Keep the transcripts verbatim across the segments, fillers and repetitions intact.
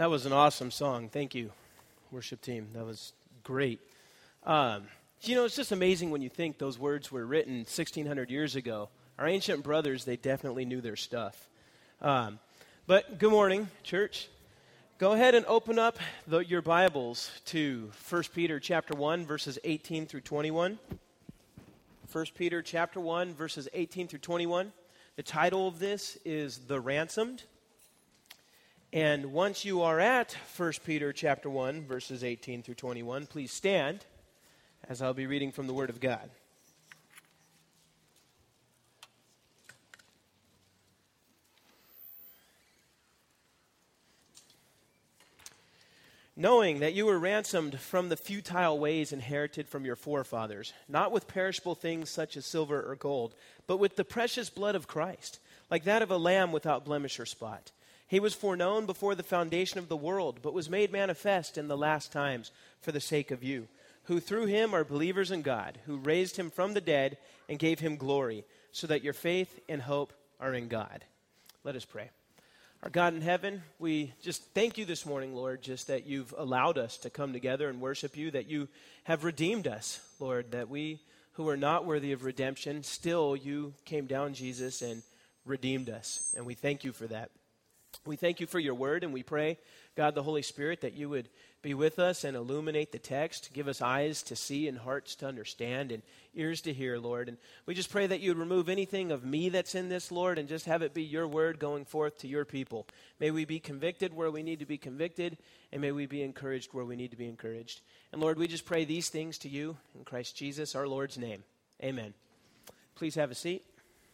That was an awesome song. Thank you, worship team. That was great. Um, you know, it's just amazing when you think those words were written sixteen hundred years ago. Our ancient brothers, they definitely knew their stuff. Um, but good morning, church. Go ahead and open up the, your Bibles to First Peter chapter one, verses eighteen through twenty-one. First Peter chapter one, verses eighteen through twenty-one. The title of this is The Ransomed. And once you are at First Peter chapter one, verses eighteen through twenty-one, please stand as I'll be reading from the Word of God. Knowing that you were ransomed from the futile ways inherited from your forefathers, not with perishable things such as silver or gold, but with the precious blood of Christ, like that of a lamb without blemish or spot. He was foreknown before the foundation of the world, but was made manifest in the last times for the sake of you, who through him are believers in God, who raised him from the dead and gave him glory, so that your faith and hope are in God. Let us pray. Our God in heaven, we just thank you this morning, Lord, just that you've allowed us to come together and worship you, that you have redeemed us, Lord, that we who are not worthy of redemption, still you came down, Jesus, and redeemed us, and we thank you for that. We thank you for your word, and we pray, God, the Holy Spirit, that you would be with us and illuminate the text, give us eyes to see and hearts to understand and ears to hear, Lord. And we just pray that you would remove anything of me that's in this, Lord, and just have it be your word going forth to your people. May we be convicted where we need to be convicted, and may we be encouraged where we need to be encouraged. And Lord, we just pray these things to you in Christ Jesus, our Lord's name. Amen. Please have a seat.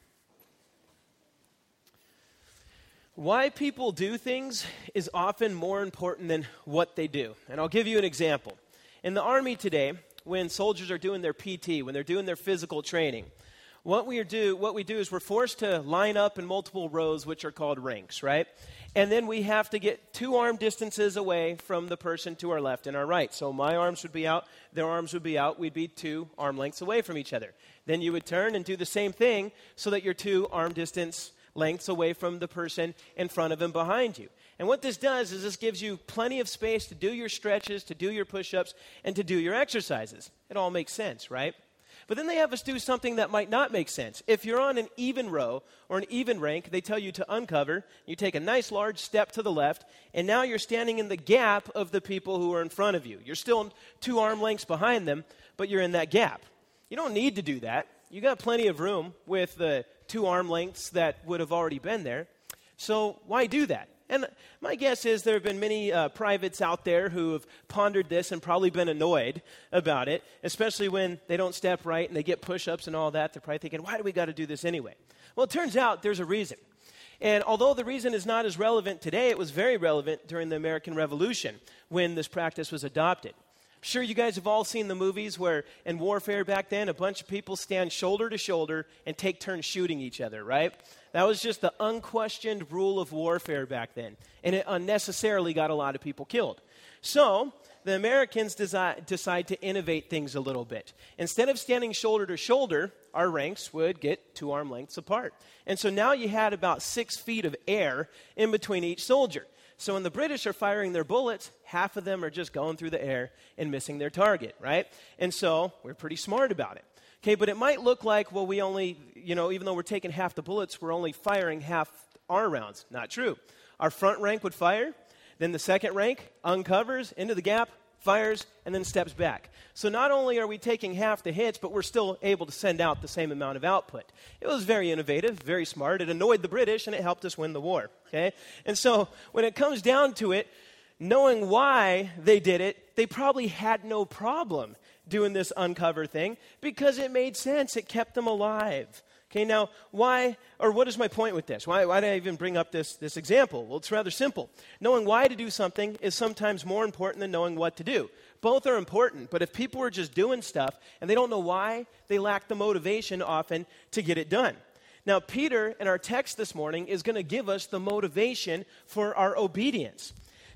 Why people do things is often more important than what they do. And I'll give you an example. In the Army today, when soldiers are doing their P T, when they're doing their physical training, what we do, what we do is we're forced to line up in multiple rows, which are called ranks, right? And then we have to get two arm distances away from the person to our left and our right. So my arms would be out, their arms would be out, we'd be two arm lengths away from each other. Then you would turn and do the same thing so that you're two arm distance lengths away from the person in front of and behind you. And what this does is this gives you plenty of space to do your stretches, to do your push-ups, and to do your exercises. It all makes sense, right? But then they have us do something that might not make sense. If you're on an even row or an even rank, they tell you to uncover. You take a nice large step to the left, and now you're standing in the gap of the people who are in front of you. You're still two arm lengths behind them, but you're in that gap. You don't need to do that. You got plenty of room with the two arm lengths that would have already been there. So why do that? And my guess is there have been many uh, privates out there who have pondered this and probably been annoyed about it, especially when they don't step right and they get push-ups and all that. They're probably thinking, why do we got to do this anyway? Well, it turns out there's a reason. And although the reason is not as relevant today, it was very relevant during the American Revolution when this practice was adopted. I'm sure you guys have all seen the movies where in warfare back then, a bunch of people stand shoulder to shoulder and take turns shooting each other, right? That was just the unquestioned rule of warfare back then, and it unnecessarily got a lot of people killed. So the Americans desi- decide to innovate things a little bit. Instead of standing shoulder to shoulder, our ranks would get two arm lengths apart. And so now you had about six feet of air in between each soldier. So when the British are firing their bullets, half of them are just going through the air and missing their target, right? And so we're pretty smart about it. Okay, but it might look like, well, we only, you know, even though we're taking half the bullets, we're only firing half our rounds. Not true. Our front rank would fire, then the second rank uncovers into the gap, fires, and then steps back. So not only are we taking half the hits, but we're still able to send out the same amount of output. It was very innovative, very smart. It annoyed the British, and it helped us win the war, okay? And so when it comes down to it, knowing why they did it, they probably had no problem doing this uncover thing because it made sense. It kept them alive. Okay, now, why, or what is my point with this? Why, why did I even bring up this, this example? Well, it's rather simple. Knowing why to do something is sometimes more important than knowing what to do. Both are important, but if people are just doing stuff and they don't know why, they lack the motivation often to get it done. Now, Peter, in our text this morning, is going to give us the motivation for our obedience.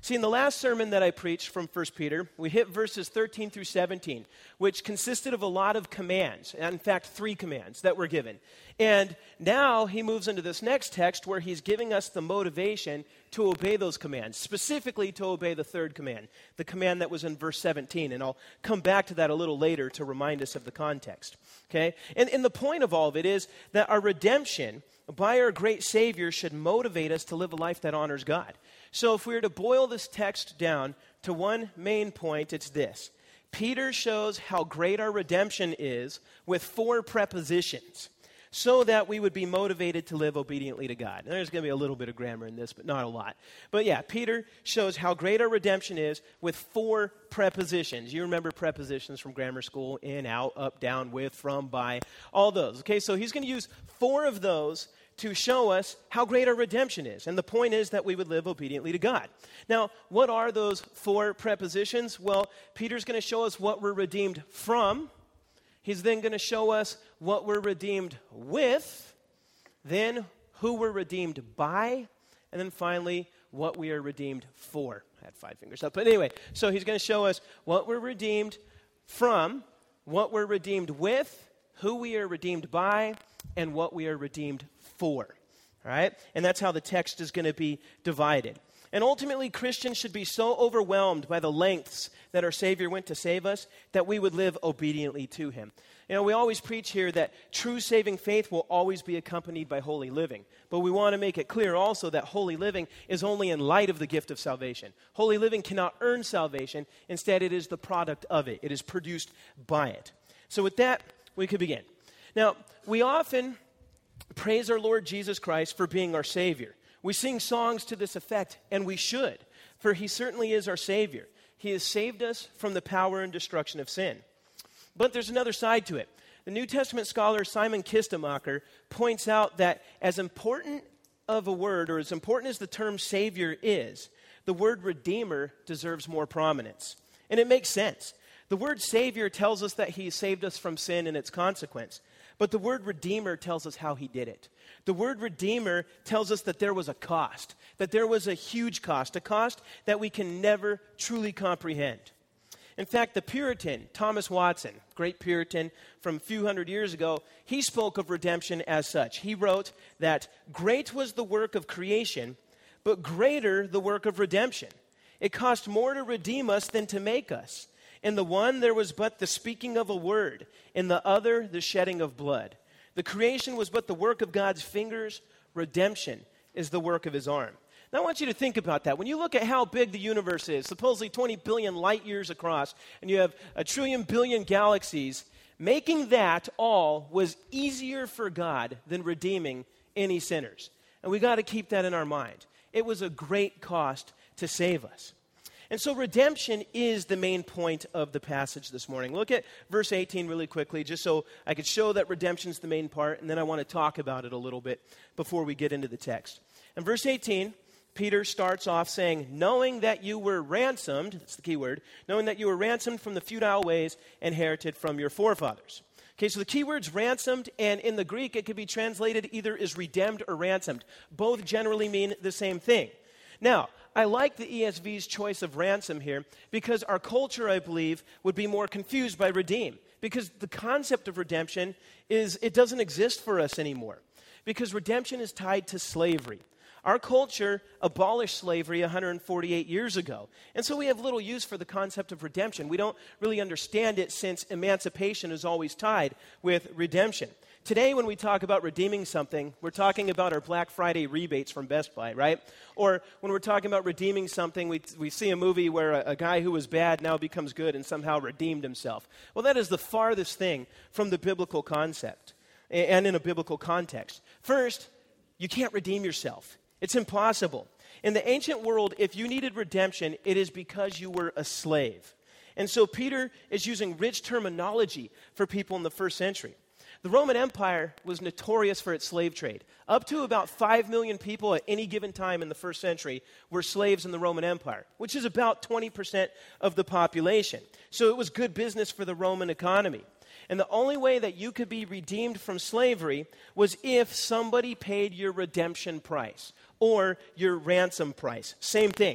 See, in the last sermon that I preached from First Peter, we hit verses thirteen through seventeen, which consisted of a lot of commands, in fact, three commands that were given. And now he moves into this next text where he's giving us the motivation to obey those commands, specifically to obey the third command, the command that was in verse seventeen. And I'll come back to that a little later to remind us of the context. Okay? And, and the point of all of it is that our redemption by our great Savior should motivate us to live a life that honors God. So if we were to boil this text down to one main point, it's this. Peter shows how great our redemption is with four prepositions so that we would be motivated to live obediently to God. And there's going to be a little bit of grammar in this, but not a lot. But yeah, Peter shows how great our redemption is with four prepositions. You remember prepositions from grammar school: in, out, up, down, with, from, by, all those. Okay, so he's going to use four of those to show us how great our redemption is. And the point is that we would live obediently to God. Now, what are those four prepositions? Well, Peter's going to show us what we're redeemed from. He's then going to show us what we're redeemed with, then who we're redeemed by, and then finally, what we are redeemed for. I had five fingers up. But anyway, so he's going to show us what we're redeemed from, what we're redeemed with, who we are redeemed by, and what we are redeemed for. All right? And that's how the text is going to be divided. And ultimately, Christians should be so overwhelmed by the lengths that our Savior went to save us that we would live obediently to him. You know, we always preach here that true saving faith will always be accompanied by holy living. But we want to make it clear also that holy living is only in light of the gift of salvation. Holy living cannot earn salvation. Instead, it is the product of it. It is produced by it. So with that, we could begin. Now, we often praise our Lord Jesus Christ for being our Savior. We sing songs to this effect, and we should, for he certainly is our Savior. He has saved us from the power and destruction of sin. But there's another side to it. The New Testament scholar Simon Kistemacher points out that as important of a word, or as important as the term Savior is, the word Redeemer deserves more prominence. And it makes sense. The word Savior tells us that he saved us from sin and its consequence. But the word Redeemer tells us how he did it. The word Redeemer tells us that there was a cost, that there was a huge cost, a cost that we can never truly comprehend. In fact, the Puritan, Thomas Watson, great Puritan from a few hundred years ago, he spoke of redemption as such. He wrote that great was the work of creation, but greater the work of redemption. It cost more to redeem us than to make us. In the one there was but the speaking of a word, in the other the shedding of blood. The creation was but the work of God's fingers. Redemption is the work of his arm. Now I want you to think about that. When you look at how big the universe is, supposedly twenty billion light years across, and you have a trillion billion galaxies, making that all was easier for God than redeeming any sinners. And we got to keep that in our mind. It was a great cost to save us. And so redemption is the main point of the passage this morning. Look at verse eighteen really quickly, just so I could show that redemption is the main part, and then I want to talk about it a little bit before we get into the text. In verse eighteen, Peter starts off saying, knowing that you were ransomed, that's the key word, knowing that you were ransomed from the futile ways inherited from your forefathers. Okay, so the key word's ransomed, and in the Greek it could be translated either as redeemed or ransomed. Both generally mean the same thing. Now, I like the E S V's choice of ransom here because our culture, I believe, would be more confused by redeem. Because the concept of redemption is, it doesn't exist for us anymore. Because redemption is tied to slavery. Our culture abolished slavery one hundred forty-eight years ago. And so we have little use for the concept of redemption. We don't really understand it since emancipation is always tied with redemption. Today, when we talk about redeeming something, we're talking about our Black Friday rebates from Best Buy, right? Or when we're talking about redeeming something, we, we see a movie where a, a guy who was bad now becomes good and somehow redeemed himself. Well, that is the farthest thing from the biblical concept and in a biblical context. First, you can't redeem yourself. It's impossible. In the ancient world, if you needed redemption, it is because you were a slave. And so Peter is using rich terminology for people in the first century. The Roman Empire was notorious for its slave trade. Up to about five million people at any given time in the first century were slaves in the Roman Empire, which is about twenty percent of the population. So it was good business for the Roman economy. And the only way that you could be redeemed from slavery was if somebody paid your redemption price or your ransom price. Same thing.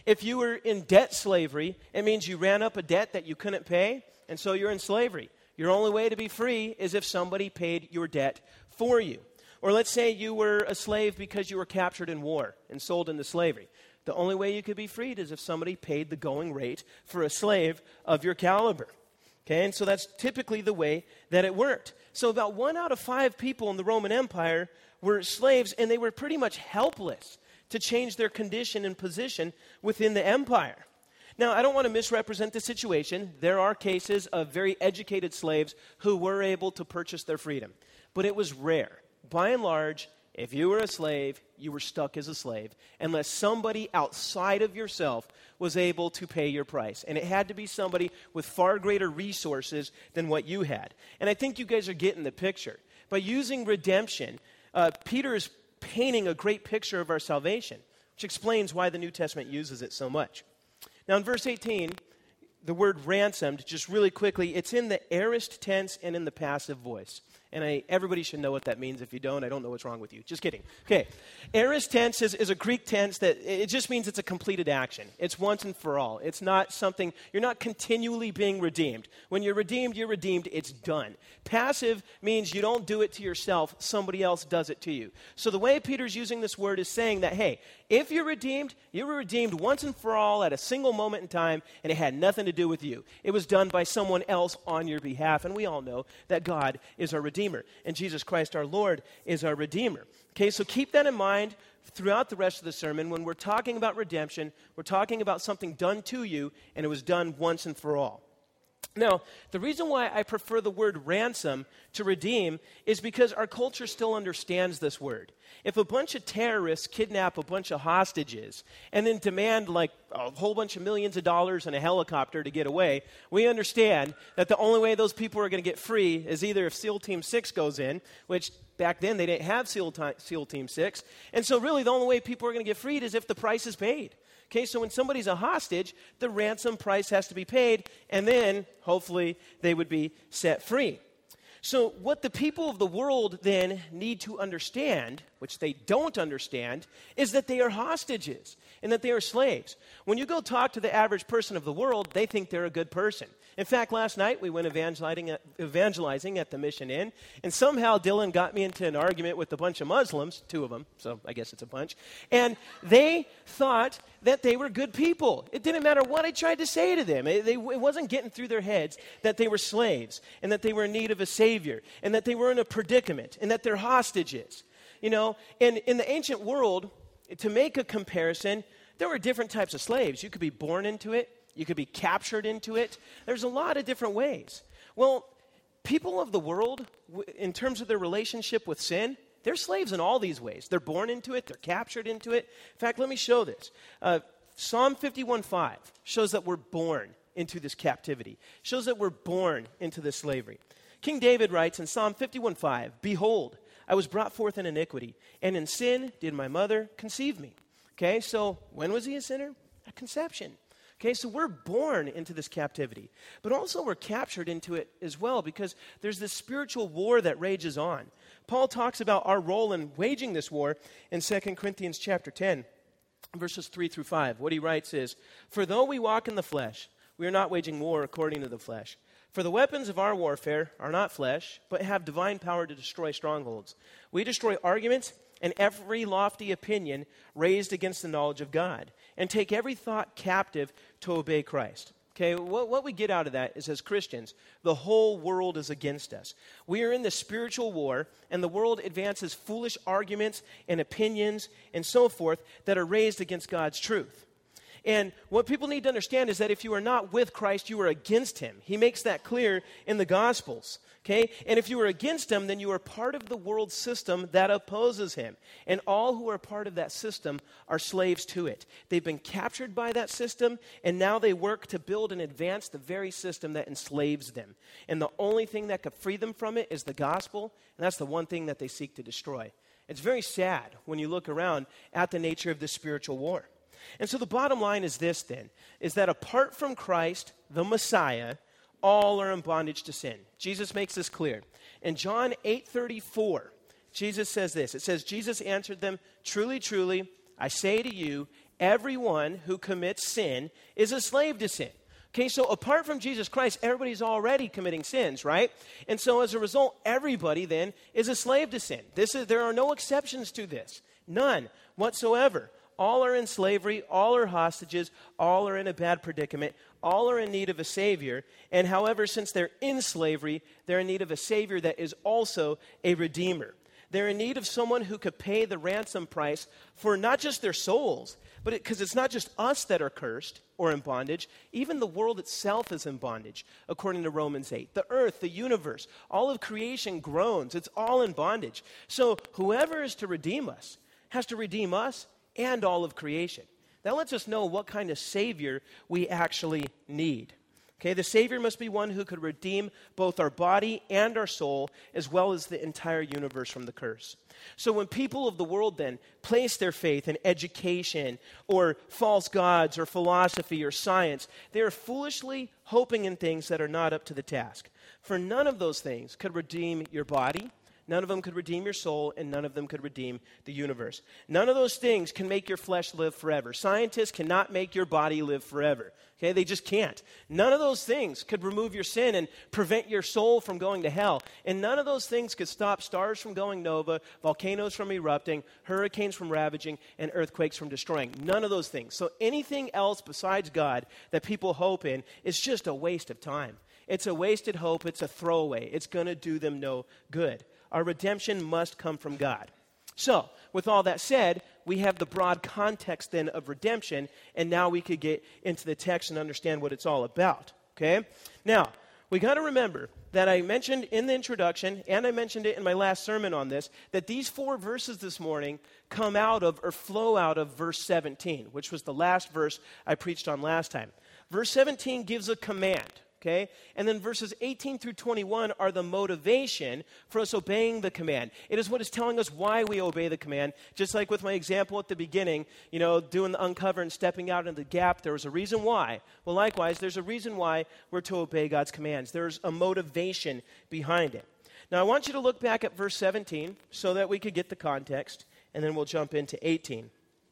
If you were in debt slavery, it means you ran up a debt that you couldn't pay, and so you're in slavery. Your only way to be free is if somebody paid your debt for you. Or let's say you were a slave because you were captured in war and sold into slavery. The only way you could be freed is if somebody paid the going rate for a slave of your caliber. Okay, and so that's typically the way that it worked. So about one out of five people in the Roman Empire were slaves, and they were pretty much helpless to change their condition and position within the empire. Now, I don't want to misrepresent the situation. There are cases of very educated slaves who were able to purchase their freedom, but it was rare. By and large, if you were a slave, you were stuck as a slave unless somebody outside of yourself was able to pay your price. And it had to be somebody with far greater resources than what you had. And I think you guys are getting the picture. By using redemption, uh, Peter is painting a great picture of our salvation, which explains why the New Testament uses it so much. Now in verse eighteen, the word ransomed, just really quickly, it's in the aorist tense and in the passive voice. And I, everybody should know what that means. If you don't, I don't know what's wrong with you. Just kidding. Okay. Aorist tense is, is a Greek tense that it just means it's a completed action. It's once and for all. It's not something, you're not continually being redeemed. When you're redeemed, you're redeemed. It's done. Passive means you don't do it to yourself. Somebody else does it to you. So the way Peter's using this word is saying that, hey, if you're redeemed, you were redeemed once and for all at a single moment in time, and it had nothing to do with you. It was done by someone else on your behalf. And we all know that God is our Redeemer, and Jesus Christ our Lord is our Redeemer. Okay, so keep that in mind throughout the rest of the sermon. When we're talking about redemption, we're talking about something done to you, and it was done once and for all. Now, the reason why I prefer the word ransom to redeem is because our culture still understands this word. If a bunch of terrorists kidnap a bunch of hostages and then demand like a whole bunch of millions of dollars and a helicopter to get away, we understand that the only way those people are going to get free is either if SEAL Team six goes in, which back then they didn't have SEAL, Ti- SEAL Team six, and so really the only way people are going to get freed is if the price is paid. Okay, so when somebody's a hostage, the ransom price has to be paid, and then, hopefully, they would be set free. So what the people of the world then need to understand, which they don't understand, is that they are hostages and that they are slaves. When you go talk to the average person of the world, they think they're a good person. In fact, last night we went evangelizing at, evangelizing at the Mission Inn, and somehow Dylan got me into an argument with a bunch of Muslims, two of them, so I guess it's a bunch, and they thought that they were good people. It didn't matter what I tried to say to them. It, they, it wasn't getting through their heads that they were slaves and that they were in need of a savior and that they were in a predicament and that they're hostages. You know, and in the ancient world, to make a comparison, there were different types of slaves. You could be born into it. You could be captured into it. There's a lot of different ways. Well, people of the world, in terms of their relationship with sin, they're slaves in all these ways. They're born into it. They're captured into it. In fact, let me show this. Uh, Psalm fifty-one five shows that we're born into this captivity. Shows that we're born into this slavery. King David writes in Psalm fifty-one five, "Behold, I was brought forth in iniquity, and in sin did my mother conceive me." Okay, so when was he a sinner? At conception. Okay, so we're born into this captivity, but also we're captured into it as well because there's this spiritual war that rages on. Paul talks about our role in waging this war in Second Corinthians chapter ten, verses three through five. What he writes is, "For though we walk in the flesh, we are not waging war according to the flesh. For the weapons of our warfare are not flesh, but have divine power to destroy strongholds. We destroy arguments and every lofty opinion raised against the knowledge of God, and take every thought captive to obey Christ." Okay, what, what we get out of that is as Christians, the whole world is against us. We are in the spiritual war, and the world advances foolish arguments and opinions and so forth that are raised against God's truth. And what people need to understand is that if you are not with Christ, you are against him. He makes that clear in the Gospels. Okay? And if you are against him, then you are part of the world system that opposes him. And all who are part of that system are slaves to it. They've been captured by that system, and now they work to build and advance the very system that enslaves them. And the only thing that could free them from it is the gospel, and that's the one thing that they seek to destroy. It's very sad when you look around at the nature of this spiritual war. And so the bottom line is this then, is that apart from Christ, the Messiah, all are in bondage to sin. Jesus makes this clear. In John eight thirty-four, Jesus says this. It says, "Jesus answered them, 'Truly, truly, I say to you, everyone who commits sin is a slave to sin. Okay, so apart from Jesus Christ, everybody's already committing sins, right? And so as a result, everybody then is a slave to sin. This is, there are no exceptions to this. None whatsoever. All are in slavery, all are hostages, all are in a bad predicament, all are in need of a Savior. And however, since they're in slavery, they're in need of a Savior that is also a Redeemer. They're in need of someone who could pay the ransom price for not just their souls, but because it, it's not just us that are cursed or in bondage. Even the world itself is in bondage, according to Romans eight. The earth, the universe, all of creation groans. It's all in bondage. So whoever is to redeem us has to redeem us and all of creation. That lets us know what kind of Savior we actually need. Okay, the Savior must be one who could redeem both our body and our soul, as well as the entire universe from the curse. So when people of the world then place their faith in education or false gods or philosophy or science, they are foolishly hoping in things that are not up to the task. For none of those things could redeem your body, none of them could redeem your soul, and none of them could redeem the universe. None of those things can make your flesh live forever. Scientists cannot make your body live forever. Okay, they just can't. None of those things could remove your sin and prevent your soul from going to hell. And none of those things could stop stars from going nova, volcanoes from erupting, hurricanes from ravaging, and earthquakes from destroying. None of those things. So anything else besides God that people hope in is just a waste of time. It's a wasted hope. It's a throwaway. It's going to do them no good. Our redemption must come from God. So, with all that said, we have the broad context then of redemption, and now we could get into the text and understand what it's all about, okay? Now, we got to remember that I mentioned in the introduction, and I mentioned it in my last sermon on this, that these four verses this morning come out of or flow out of verse seventeen, which was the last verse I preached on last time. Verse seventeen gives a command. Okay? And then verses eighteen through twenty-one are the motivation for us obeying the command. It is what is telling us why we obey the command. Just like with my example at the beginning, you know, doing the uncover and stepping out into the gap, there was a reason why. Well, likewise, there's a reason why we're to obey God's commands. There's a motivation behind it. Now, I want you to look back at verse seventeen so that we could get the context, and then we'll jump into eighteen.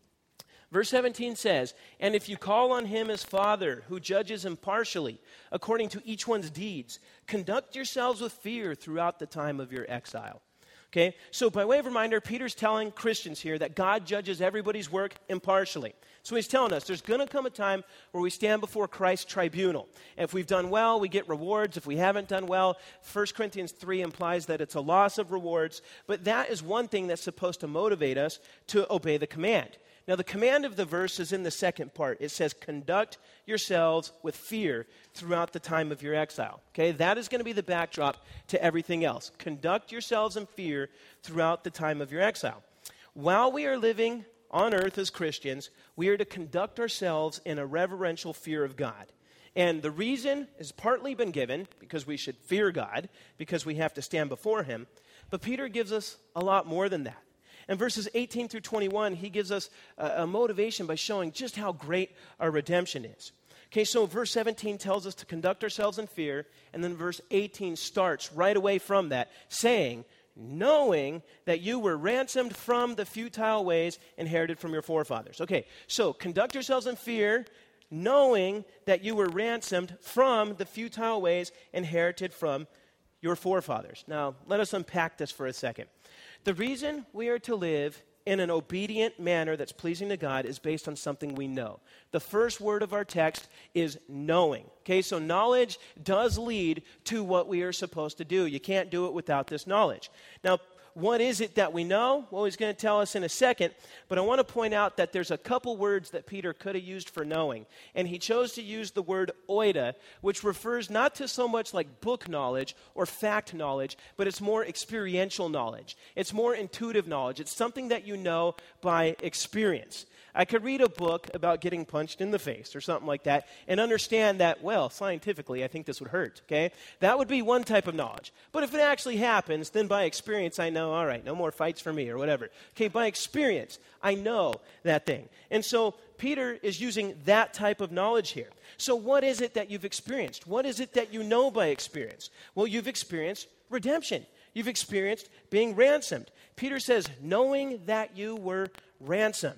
Verse seventeen says, "And if you call on him as Father, who judges impartially, according to each one's deeds, conduct yourselves with fear throughout the time of your exile." Okay, so by way of reminder, Peter's telling Christians here that God judges everybody's work impartially. So he's telling us there's going to come a time where we stand before Christ's tribunal. And if we've done well, we get rewards. If we haven't done well, First Corinthians three implies that it's a loss of rewards. But that is one thing that's supposed to motivate us to obey the command. Now, the command of the verse is in the second part. It says, conduct yourselves with fear throughout the time of your exile. Okay, that is going to be the backdrop to everything else. Conduct yourselves in fear throughout the time of your exile. While we are living on earth as Christians, we are to conduct ourselves in a reverential fear of God. And the reason has partly been given because we should fear God, because we have to stand before him. But Peter gives us a lot more than that. In verses eighteen through twenty-one, he gives us a, a motivation by showing just how great our redemption is. Okay, so verse seventeen tells us to conduct ourselves in fear, and then verse eighteen starts right away from that, saying, knowing that you were ransomed from the futile ways inherited from your forefathers. Okay, so conduct yourselves in fear, knowing that you were ransomed from the futile ways inherited from your forefathers. Now, let us unpack this for a second. The reason we are to live in an obedient manner that's pleasing to God is based on something we know. The first word of our text is knowing. Okay, so knowledge does lead to what we are supposed to do. You can't do it without this knowledge. Now, what is it that we know? Well, he's going to tell us in a second, but I want to point out that there's a couple words that Peter could have used for knowing, and he chose to use the word oida, which refers not to so much like book knowledge or fact knowledge, but it's more experiential knowledge. It's more intuitive knowledge. It's something that you know by experience. I could read a book about getting punched in the face or something like that and understand that, well, scientifically, I think this would hurt, okay? That would be one type of knowledge. But if it actually happens, then by experience, I know, all right, no more fights for me or whatever. Okay, by experience, I know that thing. And so Peter is using that type of knowledge here. So what is it that you've experienced? What is it that you know by experience? Well, you've experienced redemption. You've experienced being ransomed. Peter says, knowing that you were ransomed.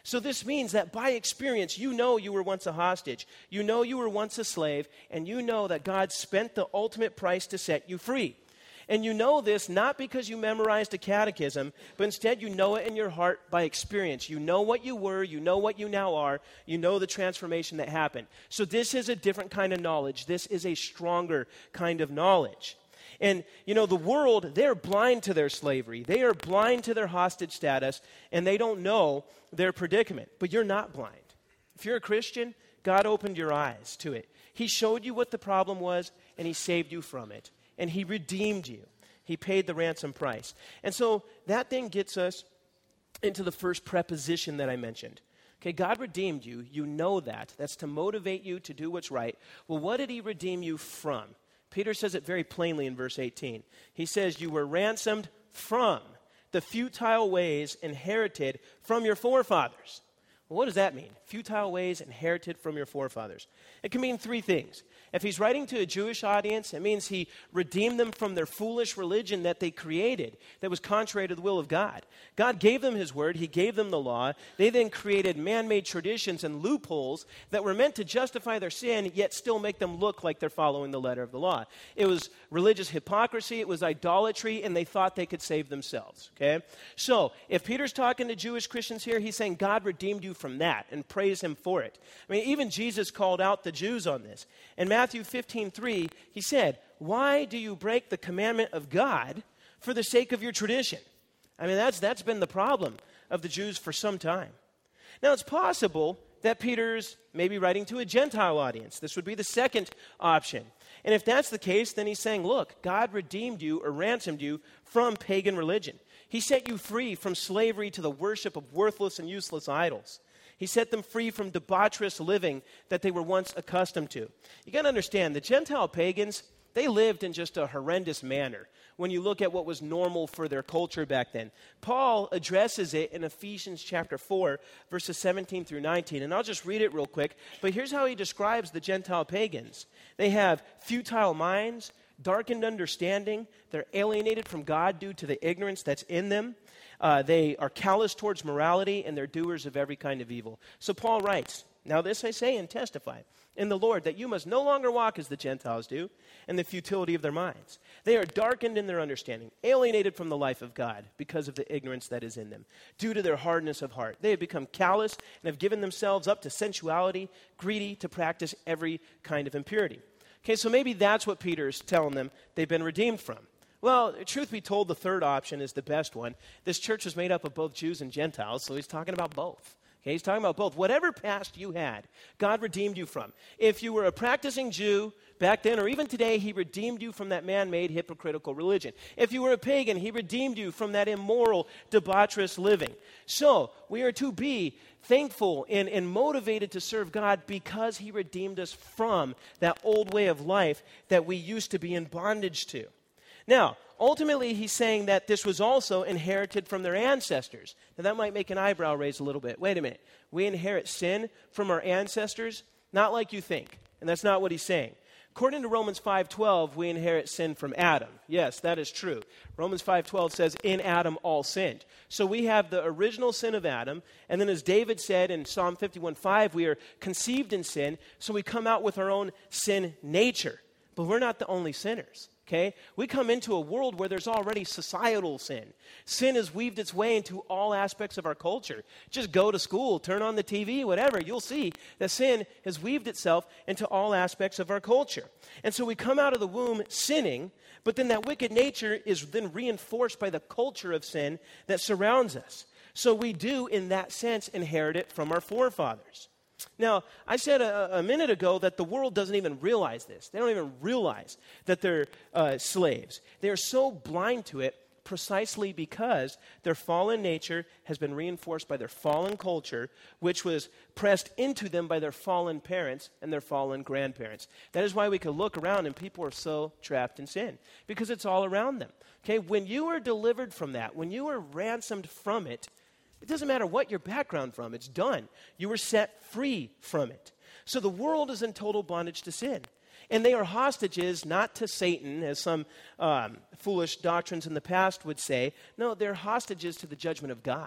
So this means that by experience, you know you were once a hostage. You know you were once a slave, and you know that God spent the ultimate price to set you free. And you know this not because you memorized a catechism, but instead you know it in your heart by experience. You know what you were, you know what you now are, you know the transformation that happened. So this is a different kind of knowledge. This is a stronger kind of knowledge. And, you know, the world, they're blind to their slavery. They are blind to their hostage status, and they don't know their predicament. But you're not blind. If you're a Christian, God opened your eyes to it. He showed you what the problem was, and he saved you from it. And he redeemed you. He paid the ransom price. And so that then gets us into the first preposition that I mentioned. Okay, God redeemed you. You know that. That's to motivate you to do what's right. Well, what did he redeem you from? Peter says it very plainly in verse eighteen. He says, you were ransomed from the futile ways inherited from your forefathers. Well, what does that mean? Futile ways inherited from your forefathers. It can mean three things. If he's writing to a Jewish audience, it means he redeemed them from their foolish religion that they created that was contrary to the will of God. God gave them his word. He gave them the law. They then created man-made traditions and loopholes that were meant to justify their sin, yet still make them look like they're following the letter of the law. It was religious hypocrisy. It was idolatry, and they thought they could save themselves. Okay? So, if Peter's talking to Jewish Christians here, he's saying God redeemed you from that, and praise him for it. I mean, even Jesus called out the Jews on this. In Matthew fifteen three, he said, why do you break the commandment of God for the sake of your tradition? I mean, that's that's been the problem of the Jews for some time. Now, it's possible that Peter's maybe writing to a Gentile audience. This would be the second option. And if that's the case, then he's saying, look, God redeemed you or ransomed you from pagan religion. He set you free from slavery to the worship of worthless and useless idols. He set them free from debaucherous living that they were once accustomed to. You got to understand, the Gentile pagans, they lived in just a horrendous manner when you look at what was normal for their culture back then. Paul addresses it in Ephesians chapter four, verses seventeen through nineteen. And I'll just read it real quick. But here's how he describes the Gentile pagans. They have futile minds, darkened understanding. They're alienated from God due to the ignorance that's in them. Uh, they are callous towards morality, and they're doers of every kind of evil. So Paul writes, now this I say and testify in the Lord, that you must no longer walk as the Gentiles do, in the futility of their minds. They are darkened in their understanding, alienated from the life of God because of the ignorance that is in them, due to their hardness of heart. They have become callous and have given themselves up to sensuality, greedy to practice every kind of impurity. Okay, so maybe that's what Peter's telling them they've been redeemed from. Well, truth be told, the third option is the best one. This church was made up of both Jews and Gentiles, so he's talking about both. Okay, he's talking about both. Whatever past you had, God redeemed you from. If you were a practicing Jew back then or even today, he redeemed you from that man-made hypocritical religion. If you were a pagan, he redeemed you from that immoral, debaucherous living. So we are to be thankful and, and motivated to serve God because he redeemed us from that old way of life that we used to be in bondage to. Now, ultimately, he's saying that this was also inherited from their ancestors. Now, that might make an eyebrow raise a little bit. Wait a minute. We inherit sin from our ancestors? Not like you think. And that's not what he's saying. According to Romans five twelve, we inherit sin from Adam. Yes, that is true. Romans five twelve says, in Adam all sinned. So we have the original sin of Adam, and then as David said in Psalm fifty-one five, we are conceived in sin, so we come out with our own sin nature. But we're not the only sinners. Okay? We come into a world where there's already societal sin. Sin has weaved its way into all aspects of our culture. Just go to school, turn on the T V, whatever. You'll see that sin has weaved itself into all aspects of our culture. And so we come out of the womb sinning, but then that wicked nature is then reinforced by the culture of sin that surrounds us. So we do, in that sense, inherit it from our forefathers. Now, I said a, a minute ago that the world doesn't even realize this. They don't even realize that they're uh, slaves. They are so blind to it precisely because their fallen nature has been reinforced by their fallen culture, which was pressed into them by their fallen parents and their fallen grandparents. That is why we can look around and people are so trapped in sin, because it's all around them. Okay, when you are delivered from that, when you are ransomed from it, it doesn't matter what your background from. It's done. You were set free from it. So the world is in total bondage to sin. And they are hostages not to Satan, as some um, foolish doctrines in the past would say. No, they're hostages to the judgment of God.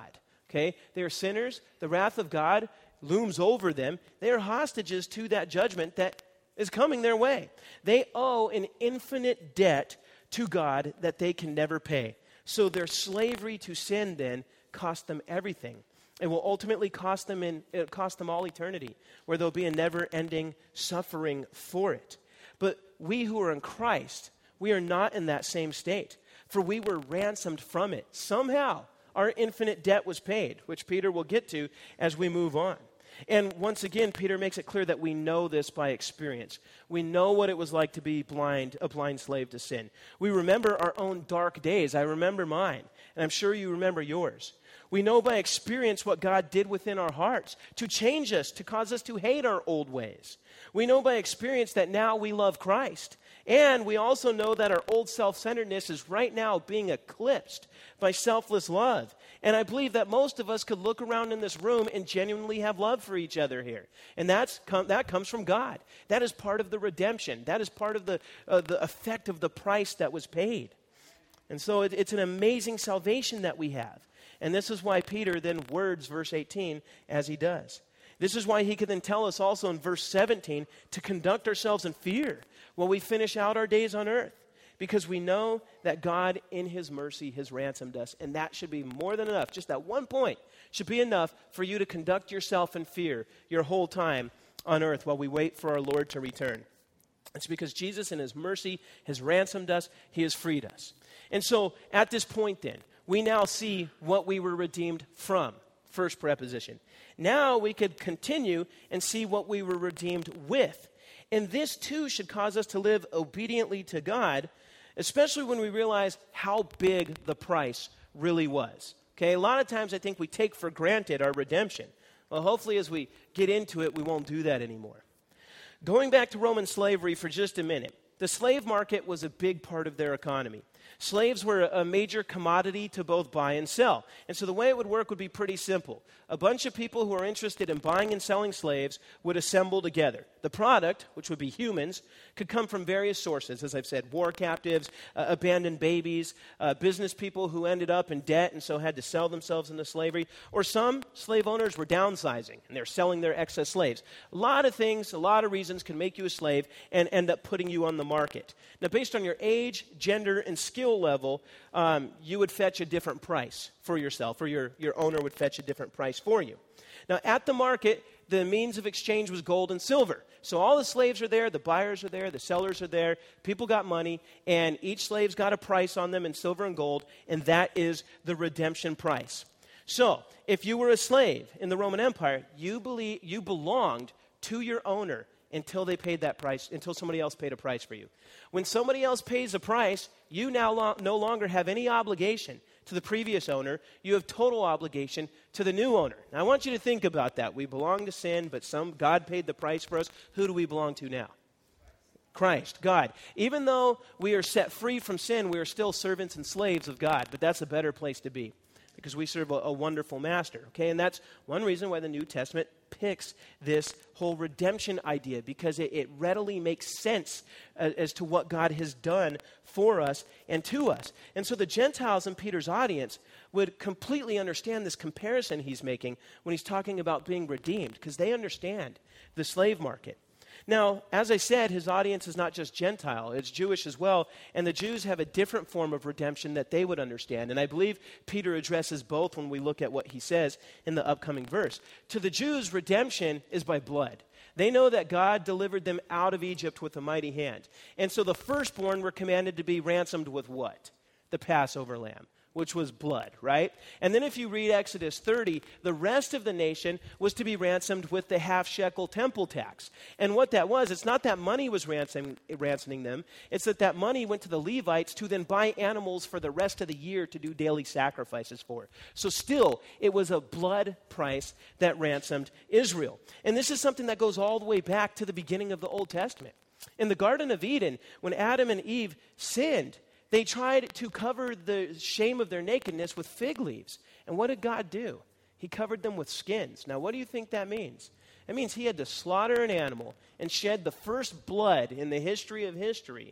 Okay? They are sinners. The wrath of God looms over them. They are hostages to that judgment that is coming their way. They owe an infinite debt to God that they can never pay. So their slavery to sin then cost them everything. It will ultimately cost them in it cost them all eternity, where there'll be a never-ending suffering for it. But we who are in Christ, we are not in that same state, for we were ransomed from it. Somehow, our infinite debt was paid, which Peter will get to as we move on. And once again, Peter makes it clear that we know this by experience. We know what it was like to be blind, a blind slave to sin. We remember our own dark days. I remember mine, and I'm sure you remember yours. We know by experience what God did within our hearts to change us, to cause us to hate our old ways. We know by experience that now we love Christ. And we also know that our old self-centeredness is right now being eclipsed by selfless love. And I believe that most of us could look around in this room and genuinely have love for each other here. And that's com- that comes from God. That is part of the redemption. That is part of the, uh, the effect of the price that was paid. And so it, it's an amazing salvation that we have. And this is why Peter then words verse eighteen as he does. This is why he could then tell us also in verse seventeen to conduct ourselves in fear while we finish out our days on earth. Because we know that God in his mercy has ransomed us. And that should be more than enough. Just that one point should be enough for you to conduct yourself in fear your whole time on earth while we wait for our Lord to return. It's because Jesus in his mercy has ransomed us. He has freed us. And so at this point then, we now see what we were redeemed from. First preposition. Now we could continue and see what we were redeemed with. And this too should cause us to live obediently to God, especially when we realize how big the price really was. Okay, a lot of times I think we take for granted our redemption. Well, hopefully as we get into it, we won't do that anymore. Going back to Roman slavery for just a minute, the slave market was a big part of their economy. Slaves were a major commodity to both buy and sell. And so the way it would work would be pretty simple. A bunch of people who are interested in buying and selling slaves would assemble together. The product, which would be humans, could come from various sources. As I've said, war captives, uh, abandoned babies, uh, business people who ended up in debt and so had to sell themselves into slavery. Or some slave owners were downsizing and they're selling their excess slaves. A lot of things, a lot of reasons can make you a slave and end up putting you on the market. Now, based on your age, gender, and skill level, um, you would fetch a different price for yourself, or your, your owner would fetch a different price for you. Now, at the market, the means of exchange was gold and silver. So all the slaves are there, the buyers are there, the sellers are there, people got money, and each slave's got a price on them in silver and gold, and that is the redemption price. So, if you were a slave in the Roman Empire, you, believe, you belonged to your owner until they paid that price, until somebody else paid a price for you. When somebody else pays a price, you now lo- no longer have any obligation to the previous owner. You have total obligation to the new owner. Now, I want you to think about that. We belong to sin, but some God paid the price for us. Who do we belong to now? Christ, God. Even though we are set free from sin, we are still servants and slaves of God, but that's a better place to be, because we serve a, a wonderful master, okay? And that's one reason why the New Testament picks this whole redemption idea, because it, it readily makes sense as, as to what God has done for us and to us. And so the Gentiles in Peter's audience would completely understand this comparison he's making when he's talking about being redeemed, because they understand the slave market. Now, as I said, his audience is not just Gentile, it's Jewish as well, and the Jews have a different form of redemption that they would understand. And I believe Peter addresses both when we look at what he says in the upcoming verse. To the Jews, redemption is by blood. They know that God delivered them out of Egypt with a mighty hand. And so the firstborn were commanded to be ransomed with what? The Passover lamb, which was blood, right? And then if you read Exodus thirty, the rest of the nation was to be ransomed with the half shekel temple tax. And what that was, it's not that money was ransom, ransoming them, it's that that money went to the Levites to then buy animals for the rest of the year to do daily sacrifices for. So still, it was a blood price that ransomed Israel. And this is something that goes all the way back to the beginning of the Old Testament. In the Garden of Eden, when Adam and Eve sinned, they tried to cover the shame of their nakedness with fig leaves. And what did God do? He covered them with skins. Now, what do you think that means? It means he had to slaughter an animal and shed the first blood in the history of history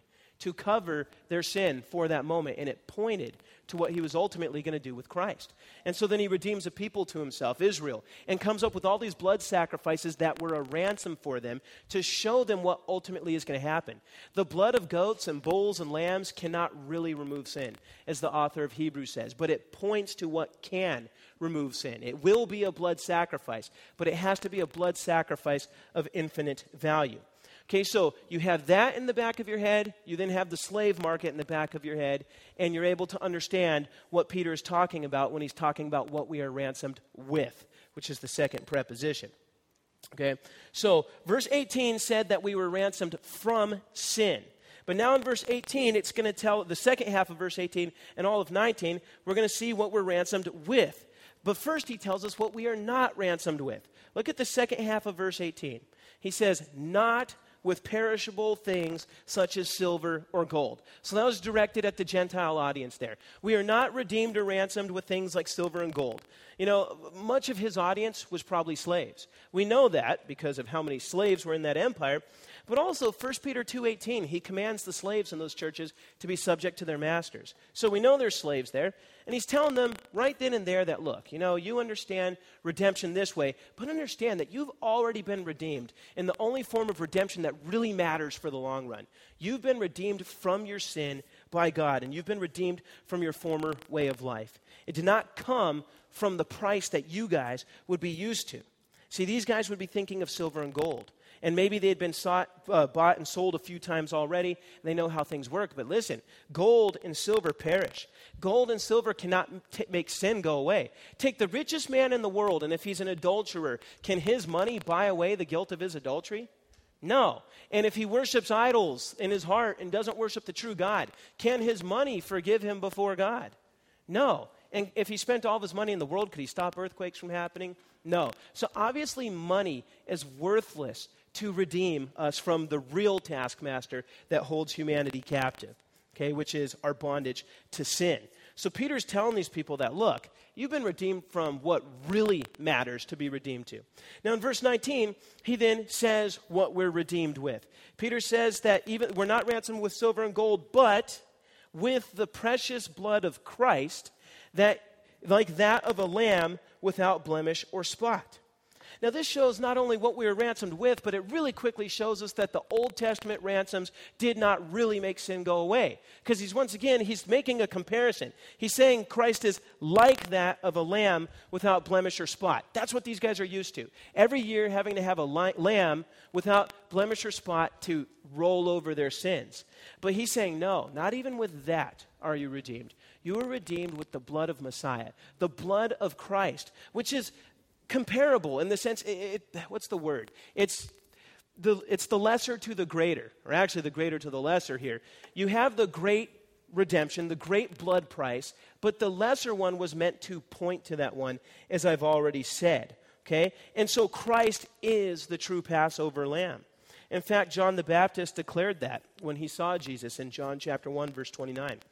to cover their sin for that moment, and it pointed to what he was ultimately going to do with Christ. And so then he redeems a people to himself, Israel, and comes up with all these blood sacrifices that were a ransom for them to show them what ultimately is going to happen. The blood of goats and bulls and lambs cannot really remove sin, as the author of Hebrews says, but it points to what can remove sin. It will be a blood sacrifice, but it has to be a blood sacrifice of infinite value. Okay, so you have that in the back of your head. You then have the slave market in the back of your head, and you're able to understand what Peter is talking about when he's talking about what we are ransomed with, which is the second preposition. Okay, so verse eighteen said that we were ransomed from sin. But now in verse eighteen, it's going to tell, the second half of verse eighteen and all of nineteen, we're going to see what we're ransomed with. But first he tells us what we are not ransomed with. Look at the second half of verse eighteen. He says, not with perishable things such as silver or gold. So that was directed at the Gentile audience there. We are not redeemed or ransomed with things like silver and gold. You know, much of his audience was probably slaves. We know that because of how many slaves were in that empire. But also, First Peter two eighteen, he commands the slaves in those churches to be subject to their masters. So we know there's slaves there. And he's telling them right then and there that, look, you know, you understand redemption this way, but understand that you've already been redeemed in the only form of redemption that really matters for the long run. You've been redeemed from your sin by God, and you've been redeemed from your former way of life. It did not come from the price that you guys would be used to. See, these guys would be thinking of silver and gold. And maybe they had been sought, uh, bought and sold a few times already. They know how things work. But listen, gold and silver perish. Gold and silver cannot t- make sin go away. Take the richest man in the world, and if he's an adulterer, can his money buy away the guilt of his adultery? No. And if he worships idols in his heart and doesn't worship the true God, can his money forgive him before God? No. And if he spent all of his money in the world, could he stop earthquakes from happening? No. So obviously money is worthless to redeem us from the real taskmaster that holds humanity captive, okay, which is our bondage to sin. So Peter's telling these people that, look, you've been redeemed from what really matters to be redeemed to. Now in verse nineteen, he then says what we're redeemed with. Peter says that even we're not ransomed with silver and gold, but with the precious blood of Christ, that like that of a lamb without blemish or spot. Now, this shows not only what we were ransomed with, but it really quickly shows us that the Old Testament ransoms did not really make sin go away. Because he's, once again, he's making a comparison. He's saying Christ is like that of a lamb without blemish or spot. That's what these guys are used to. Every year having to have a li- lamb without blemish or spot to roll over their sins. But he's saying, no, not even with that are you redeemed. You are redeemed with the blood of Messiah, the blood of Christ, which is comparable in the sense, it, it, what's the word? It's the, it's the lesser to the greater, or actually the greater to the lesser here. You have the great redemption, the great blood price, but the lesser one was meant to point to that one, as I've already said, okay? And so Christ is the true Passover lamb. In fact, John the Baptist declared that when he saw Jesus in John chapter one, verse twenty-nine. It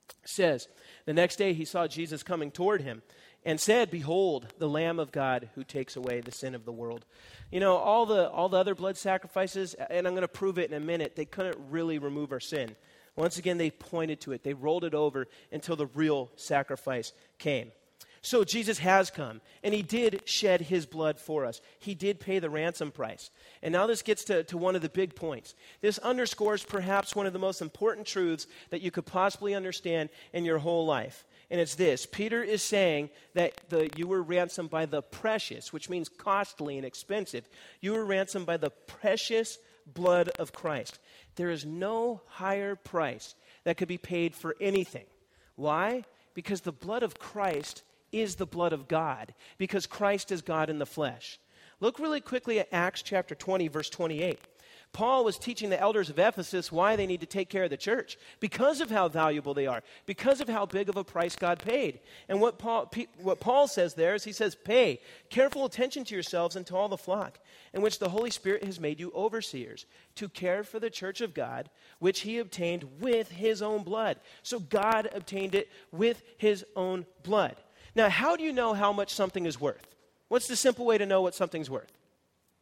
says, the next day he saw Jesus coming toward him, and said, behold, the Lamb of God who takes away the sin of the world. You know, all the all the other blood sacrifices, and I'm going to prove it in a minute, they couldn't really remove our sin. Once again, they pointed to it. They rolled it over until the real sacrifice came. So Jesus has come, and he did shed his blood for us. He did pay the ransom price. And now this gets to, to one of the big points. This underscores perhaps one of the most important truths that you could possibly understand in your whole life. And it's this. Peter is saying that the, you were ransomed by the precious, which means costly and expensive. You were ransomed by the precious blood of Christ. There is no higher price that could be paid for anything. Why? Because the blood of Christ is the blood of God, because Christ is God in the flesh. Look really quickly at Acts chapter twenty, verse twenty-eight. Paul was teaching the elders of Ephesus why they need to take care of the church, because of how valuable they are, because of how big of a price God paid. And what Paul, P, what Paul says there is he says, pay careful attention to yourselves and to all the flock, in which the Holy Spirit has made you overseers, to care for the church of God, which he obtained with his own blood. So God obtained it with his own blood. Now, how do you know how much something is worth? What's the simple way to know what something's worth?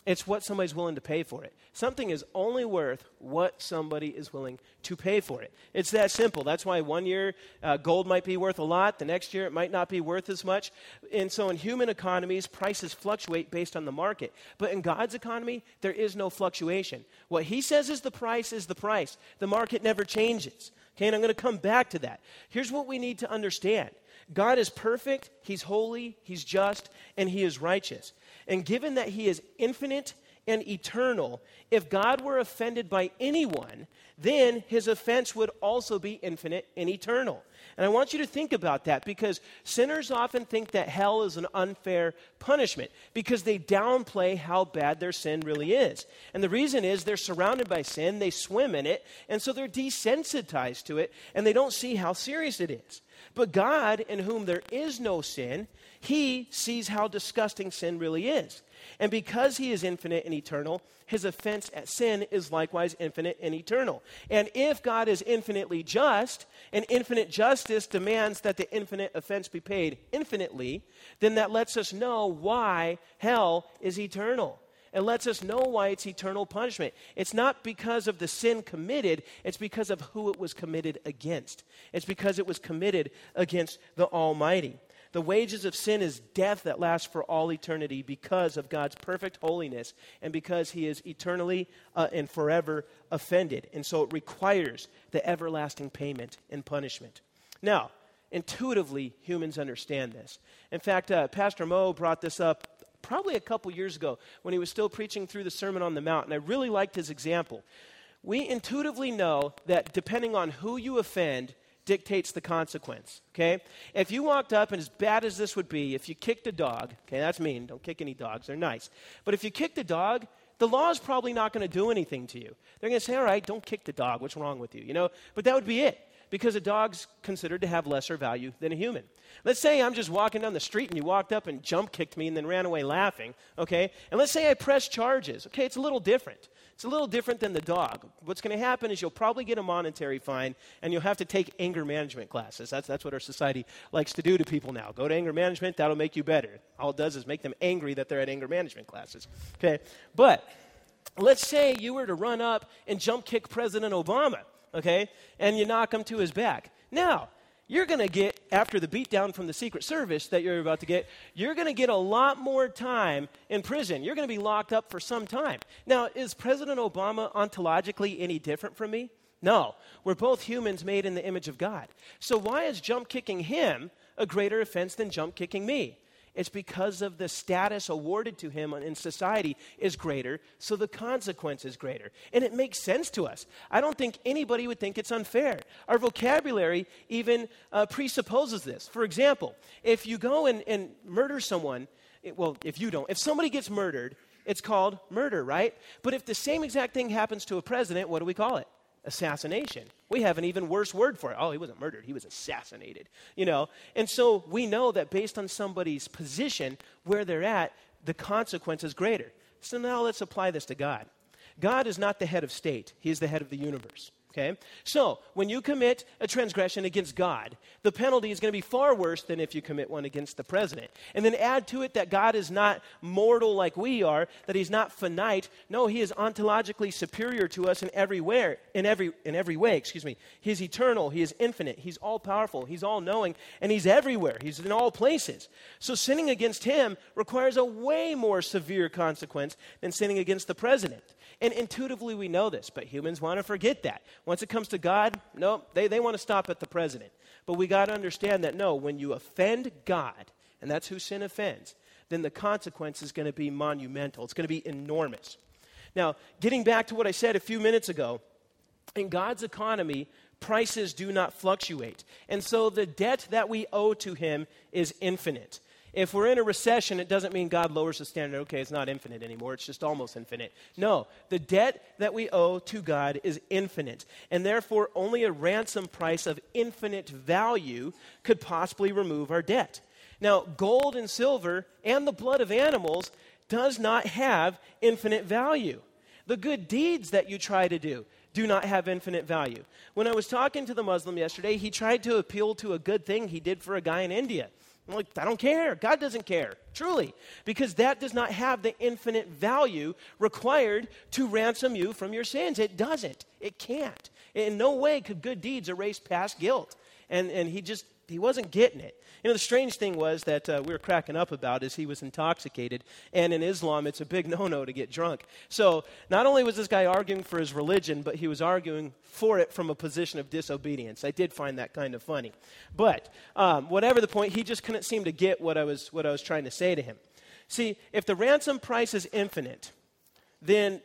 It's what somebody's willing to pay for it. Something is only worth what somebody is willing to pay for it. It's that simple. That's why one year uh, gold might be worth a lot. The next year it might not be worth as much. And so in human economies, prices fluctuate based on the market. But in God's economy, there is no fluctuation. What he says is the price is the price. The market never changes. Okay, and I'm going to come back to that. Here's what we need to understand. God is perfect, he's holy, he's just, and he is righteous. And given that he is infinite and eternal, if God were offended by anyone, then his offense would also be infinite and eternal. And I want you to think about that, because sinners often think that hell is an unfair punishment because they downplay how bad their sin really is. And the reason is they're surrounded by sin, they swim in it, and so they're desensitized to it, and they don't see how serious it is. But God, in whom there is no sin, he sees how disgusting sin really is. And because he is infinite and eternal, his offense at sin is likewise infinite and eternal. And if God is infinitely just, and infinite justice demands that the infinite offense be paid infinitely, then that lets us know why hell is eternal. It lets us know why it's eternal punishment. It's not because of the sin committed, it's because of who it was committed against. It's because it was committed against the Almighty. The wages of sin is death that lasts for all eternity because of God's perfect holiness and because he is eternally uh, and forever offended. And so it requires the everlasting payment and punishment. Now, intuitively, humans understand this. In fact, uh, Pastor Mo brought this up probably a couple years ago when he was still preaching through the Sermon on the Mount, and I really liked his example. We intuitively know that depending on who you offend dictates the consequence, okay? If you walked up, and as bad as this would be, if you kicked a dog, okay, that's mean, don't kick any dogs, they're nice. But if you kicked a dog, the law is probably not going to do anything to you. They're going to say, all right, don't kick the dog, what's wrong with you, you know? But that would be it, because a dog's considered to have lesser value than a human. Let's say I'm just walking down the street and you walked up and jump kicked me and then ran away laughing, okay? And let's say I press charges, okay? It's a little different. It's a little different than the dog. What's going to happen is you'll probably get a monetary fine and you'll have to take anger management classes. That's, that's what our society likes to do to people now. Go to anger management, that'll make you better. All it does is make them angry that they're at anger management classes, okay? But let's say you were to run up and jump kick President Obama, okay? And you knock him to his back. Now, you're going to get, after the beatdown from the Secret Service that you're about to get, you're going to get a lot more time in prison. You're going to be locked up for some time. Now, is President Obama ontologically any different from me? No. We're both humans made in the image of God. So why is jump kicking him a greater offense than jump kicking me? It's because of the status awarded to him in society is greater, so the consequence is greater. And it makes sense to us. I don't think anybody would think it's unfair. Our vocabulary even uh, presupposes this. For example, if you go and, and murder someone, it, well, if you don't, if somebody gets murdered, it's called murder, right? But if the same exact thing happens to a president, what do we call it? Assassination. We have an even worse word for it. Oh, he wasn't murdered. He was assassinated. You know, and so we know that based on somebody's position, where they're at, the consequence is greater. So now let's apply this to God. God is not the head of state. He is the head of the universe. Okay? So, when you commit a transgression against God, the penalty is going to be far worse than if you commit one against the president. And then add to it that God is not mortal like we are, that he's not finite. No, he is ontologically superior to us in every way, in every in every way, excuse me. He is eternal, he is infinite, he's all-powerful, he's all-knowing, and he's everywhere. He's in all places. So sinning against him requires a way more severe consequence than sinning against the president. And intuitively we know this, but humans want to forget that. Once it comes to God, no, they, they want to stop at the president. But we got to understand that, no, when you offend God, and that's who sin offends, then the consequence is going to be monumental. It's going to be enormous. Now, getting back to what I said a few minutes ago, in God's economy, prices do not fluctuate. And so the debt that we owe to him is infinite. If we're in a recession, it doesn't mean God lowers the standard. Okay, it's not infinite anymore. It's just almost infinite. No, the debt that we owe to God is infinite. And therefore, only a ransom price of infinite value could possibly remove our debt. Now, gold and silver and the blood of animals does not have infinite value. The good deeds that you try to do do not have infinite value. When I was talking to the Muslim yesterday, he tried to appeal to a good thing he did for a guy in India. I'm like, I don't care. God doesn't care, truly, because that does not have the infinite value required to ransom you from your sins. It doesn't. It can't. In no way could good deeds erase past guilt. And, and he just, he wasn't getting it. You know, the strange thing was that uh, we were cracking up about is he was intoxicated, and in Islam, it's a big no-no to get drunk. So not only was this guy arguing for his religion, but he was arguing for it from a position of disobedience. I did find that kind of funny. But um, whatever the point, he just couldn't seem to get what I was what I was trying to say to him. See, if the ransom price is infinite, then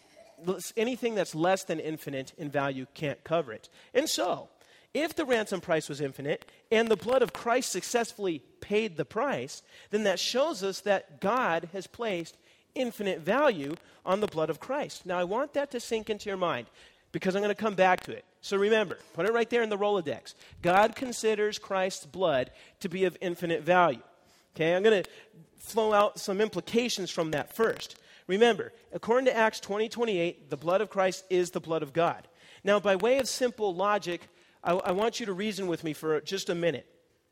anything that's less than infinite in value can't cover it. And so, if the ransom price was infinite and the blood of Christ successfully paid the price, then that shows us that God has placed infinite value on the blood of Christ. Now, I want that to sink into your mind because I'm going to come back to it. So remember, put it right there in the Rolodex. God considers Christ's blood to be of infinite value. Okay, I'm going to flow out some implications from that first. Remember, according to Acts twenty twenty-eight, the blood of Christ is the blood of God. Now, by way of simple logic, I, I want you to reason with me for just a minute.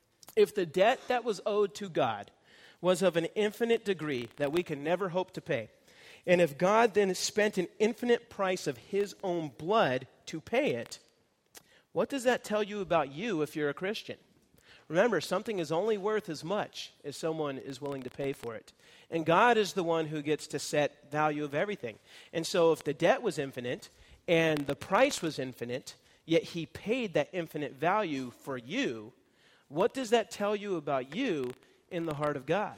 If the debt that was owed to God was of an infinite degree that we can never hope to pay, and if God then spent an infinite price of his own blood to pay it, what does that tell you about you if you're a Christian? Remember, something is only worth as much as someone is willing to pay for it. And God is the one who gets to set value of everything. And so if the debt was infinite and the price was infinite, yet he paid that infinite value for you, what does that tell you about you in the heart of God?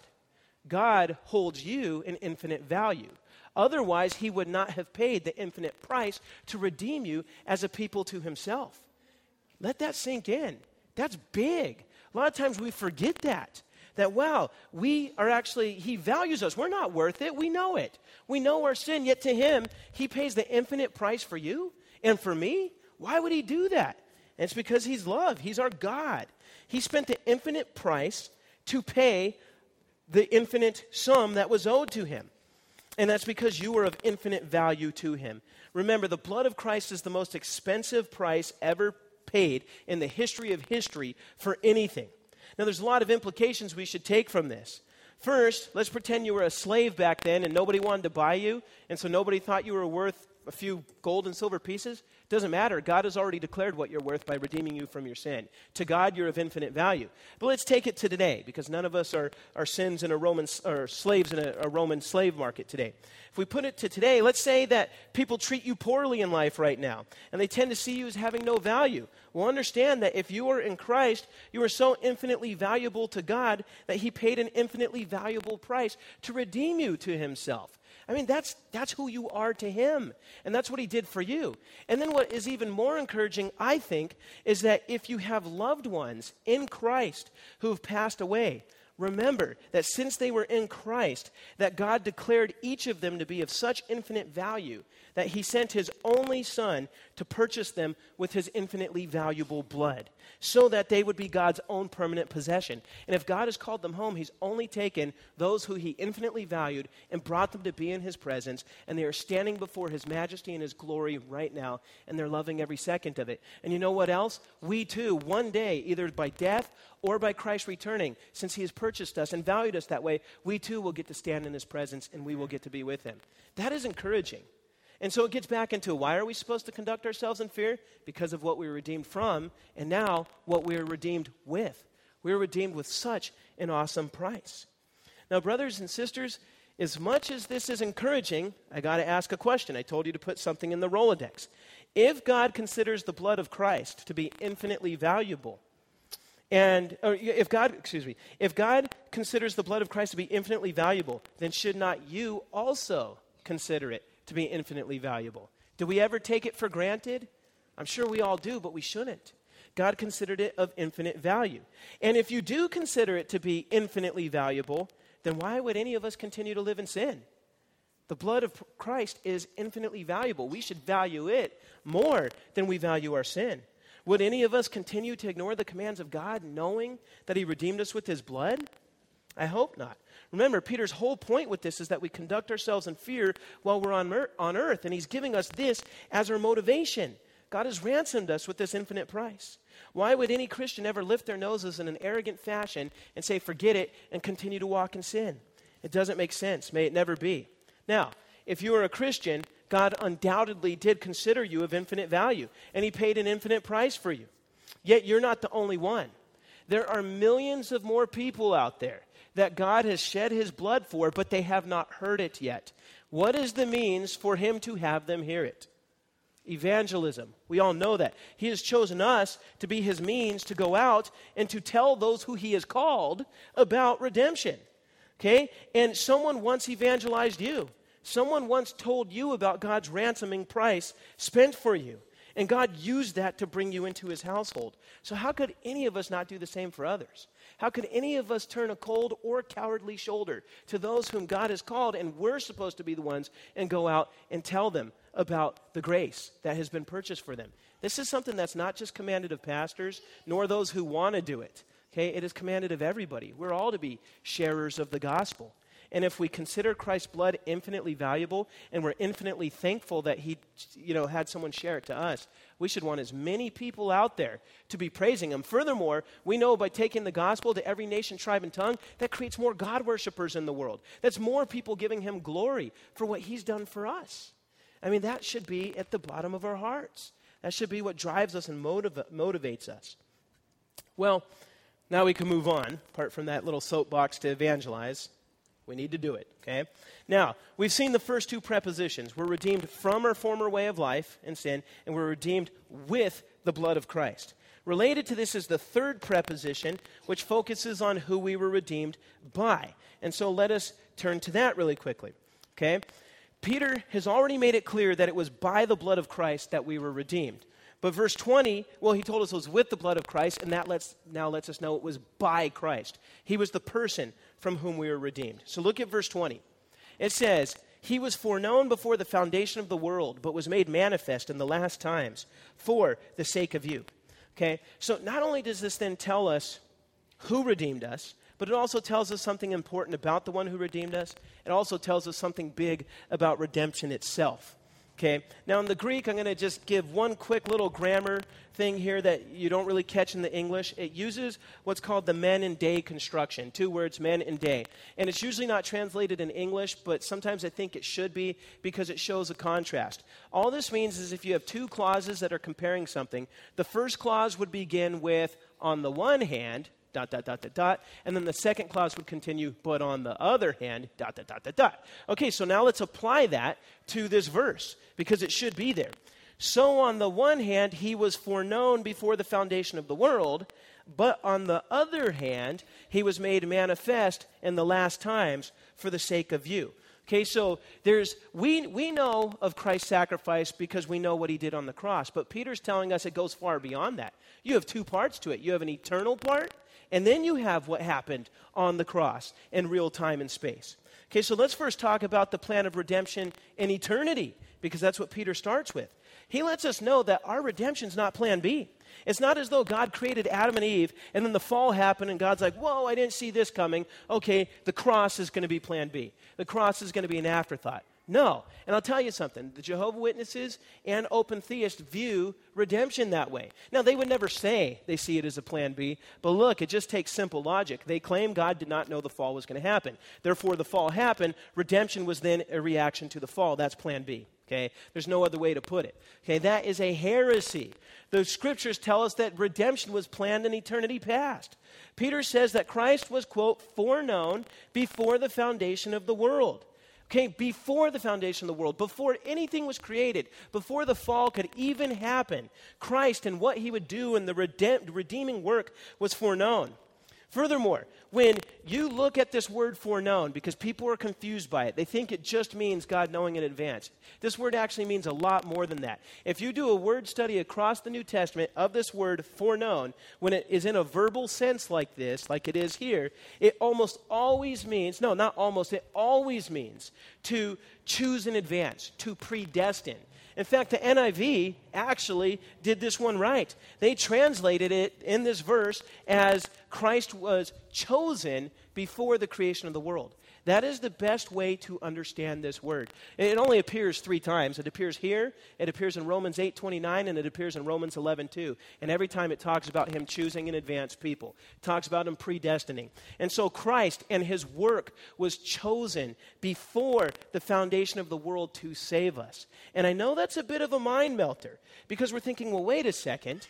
God holds you in infinite value. Otherwise, he would not have paid the infinite price to redeem you as a people to himself. Let that sink in. That's big. A lot of times we forget that. That, wow, we are actually, he values us. We're not worth it. We know it. We know our sin, yet to him, he pays the infinite price for you and for me. Why would he do that? And it's because he's love. He's our God. He spent the infinite price to pay the infinite sum that was owed to him. And that's because you were of infinite value to him. Remember, the blood of Christ is the most expensive price ever paid in the history of history for anything. Now, there's a lot of implications we should take from this. First, let's pretend you were a slave back then and nobody wanted to buy you, and so nobody thought you were worth a few gold and silver pieces. Doesn't matter. God has already declared what you're worth by redeeming you from your sin. To God, you're of infinite value. But let's take it to today, because none of us are, are sins in a Roman or slaves in a, a Roman slave market today. If we put it to today, let's say that people treat you poorly in life right now, and they tend to see you as having no value. Well, understand that if you are in Christ, you are so infinitely valuable to God that he paid an infinitely valuable price to redeem you to himself. I mean, that's that's who you are to him, and that's what he did for you. And then what is even more encouraging, I think, is that if you have loved ones in Christ who have passed away, remember that since they were in Christ, that God declared each of them to be of such infinite value that he sent his only son to purchase them with his infinitely valuable blood, so that they would be God's own permanent possession. And if God has called them home, he's only taken those who he infinitely valued and brought them to be in his presence, and they are standing before his majesty and his glory right now, and they're loving every second of it. And you know what else? We too, one day, either by death or by Christ returning, since he has purchased us and valued us that way, we too will get to stand in his presence, and we will get to be with him. That is encouraging. And so it gets back into, why are we supposed to conduct ourselves in fear? Because of what we were redeemed from, and now what we are redeemed with. We were redeemed with such an awesome price. Now, brothers and sisters, as much as this is encouraging, I got to ask a question. I told you to put something in the Rolodex. If God considers the blood of Christ to be infinitely valuable, and or if God, excuse me, if God considers the blood of Christ to be infinitely valuable, then should not you also consider it to be infinitely valuable? Do we ever take it for granted? I'm sure we all do, but we shouldn't. God considered it of infinite value. And if you do consider it to be infinitely valuable, then why would any of us continue to live in sin? The blood of Christ is infinitely valuable. We should value it more than we value our sin. Would any of us continue to ignore the commands of God, knowing that he redeemed us with his blood? I hope not. Remember, Peter's whole point with this is that we conduct ourselves in fear while we're on, mer- on earth, and he's giving us this as our motivation. God has ransomed us with this infinite price. Why would any Christian ever lift their noses in an arrogant fashion and say, forget it, and continue to walk in sin? It doesn't make sense. May it never be. Now, if you are a Christian, God undoubtedly did consider you of infinite value, and he paid an infinite price for you. Yet you're not the only one. There are millions of more people out there that God has shed his blood for, but they have not heard it yet. What is the means for him to have them hear it? Evangelism. We all know that. He has chosen us to be his means to go out and to tell those who he has called about redemption. Okay? And someone once evangelized you. Someone once told you about God's ransoming price spent for you. And God used that to bring you into his household. So how could any of us not do the same for others? How could any of us turn a cold or cowardly shoulder to those whom God has called, and we're supposed to be the ones, and go out and tell them about the grace that has been purchased for them? This is something that's not just commanded of pastors, nor those who want to do it. Okay, it is commanded of everybody. We're all to be sharers of the gospel. And if we consider Christ's blood infinitely valuable, and we're infinitely thankful that he, you know, had someone share it to us, we should want as many people out there to be praising him. Furthermore, we know by taking the gospel to every nation, tribe, and tongue, that creates more God worshipers in the world. That's more people giving him glory for what he's done for us. I mean, that should be at the bottom of our hearts. That should be what drives us and motiv- motivates us. Well, now we can move on, apart from that little soapbox to evangelize. We need to do it, okay? Now, we've seen the first two prepositions. We're redeemed from our former way of life and sin, and we're redeemed with the blood of Christ. Related to this is the third preposition, which focuses on who we were redeemed by. And so let us turn to that really quickly, okay? Peter has already made it clear that it was by the blood of Christ that we were redeemed. But verse twenty, well, he told us it was with the blood of Christ, and that lets, now lets us know it was by Christ. He was the person from whom we were redeemed. So look at verse twenty. It says, he was foreknown before the foundation of the world, but was made manifest in the last times for the sake of you. Okay, so not only does this then tell us who redeemed us, but it also tells us something important about the one who redeemed us. It also tells us something big about redemption itself. Okay, now in the Greek, I'm going to just give one quick little grammar thing here that you don't really catch in the English. It uses what's called the men and day construction, two words, men and day. And it's usually not translated in English, but sometimes I think it should be because it shows a contrast. All this means is if you have two clauses that are comparing something, the first clause would begin with, on the one hand, dot, dot, dot, dot, dot. And then the second clause would continue, but on the other hand, dot, dot, dot, dot, dot. Okay, so now let's apply that to this verse, because it should be there. So on the one hand, he was foreknown before the foundation of the world, but on the other hand, he was made manifest in the last times for the sake of you. Okay, so there's we we know of Christ's sacrifice because we know what he did on the cross, but Peter's telling us it goes far beyond that. You have two parts to it. You have an eternal part, and then you have what happened on the cross in real time and space. Okay, so let's first talk about the plan of redemption in eternity, because that's what Peter starts with. He lets us know that our redemption's not plan B. It's not as though God created Adam and Eve, and then the fall happened, and God's like, whoa, I didn't see this coming. Okay, the cross is going to be plan B. The cross is going to be an afterthought. No. And I'll tell you something. The Jehovah's Witnesses and open theists view redemption that way. Now, they would never say they see it as a plan B, but look, it just takes simple logic. They claim God did not know the fall was going to happen. Therefore, the fall happened. Redemption was then a reaction to the fall. That's plan B. Okay? There's no other way to put it. Okay? That is a heresy. The scriptures tell us that redemption was planned in eternity past. Peter says that Christ was, quote, foreknown before the foundation of the world. Okay, before the foundation of the world, before anything was created, before the fall could even happen, Christ and what he would do and the redem- redeeming work was foreknown. Furthermore, when you look at this word foreknown, because people are confused by it, they think it just means God knowing in advance. This word actually means a lot more than that. If you do a word study across the New Testament of this word foreknown, when it is in a verbal sense like this, like it is here, it almost always means, no, not almost, it always means to choose in advance, to predestine. In fact, the N I V actually did this one right. They translated it in this verse as Christ was chosen before the creation of the world. That is the best way to understand this word. It only appears three times. It appears here, it appears in Romans eight twenty-nine, and it appears in Romans eleven two. And every time it talks about him choosing in advance people. It talks about him predestining. And so Christ and his work was chosen before the foundation of the world to save us. And I know that's a bit of a mind melter, because we're thinking, well, wait a second.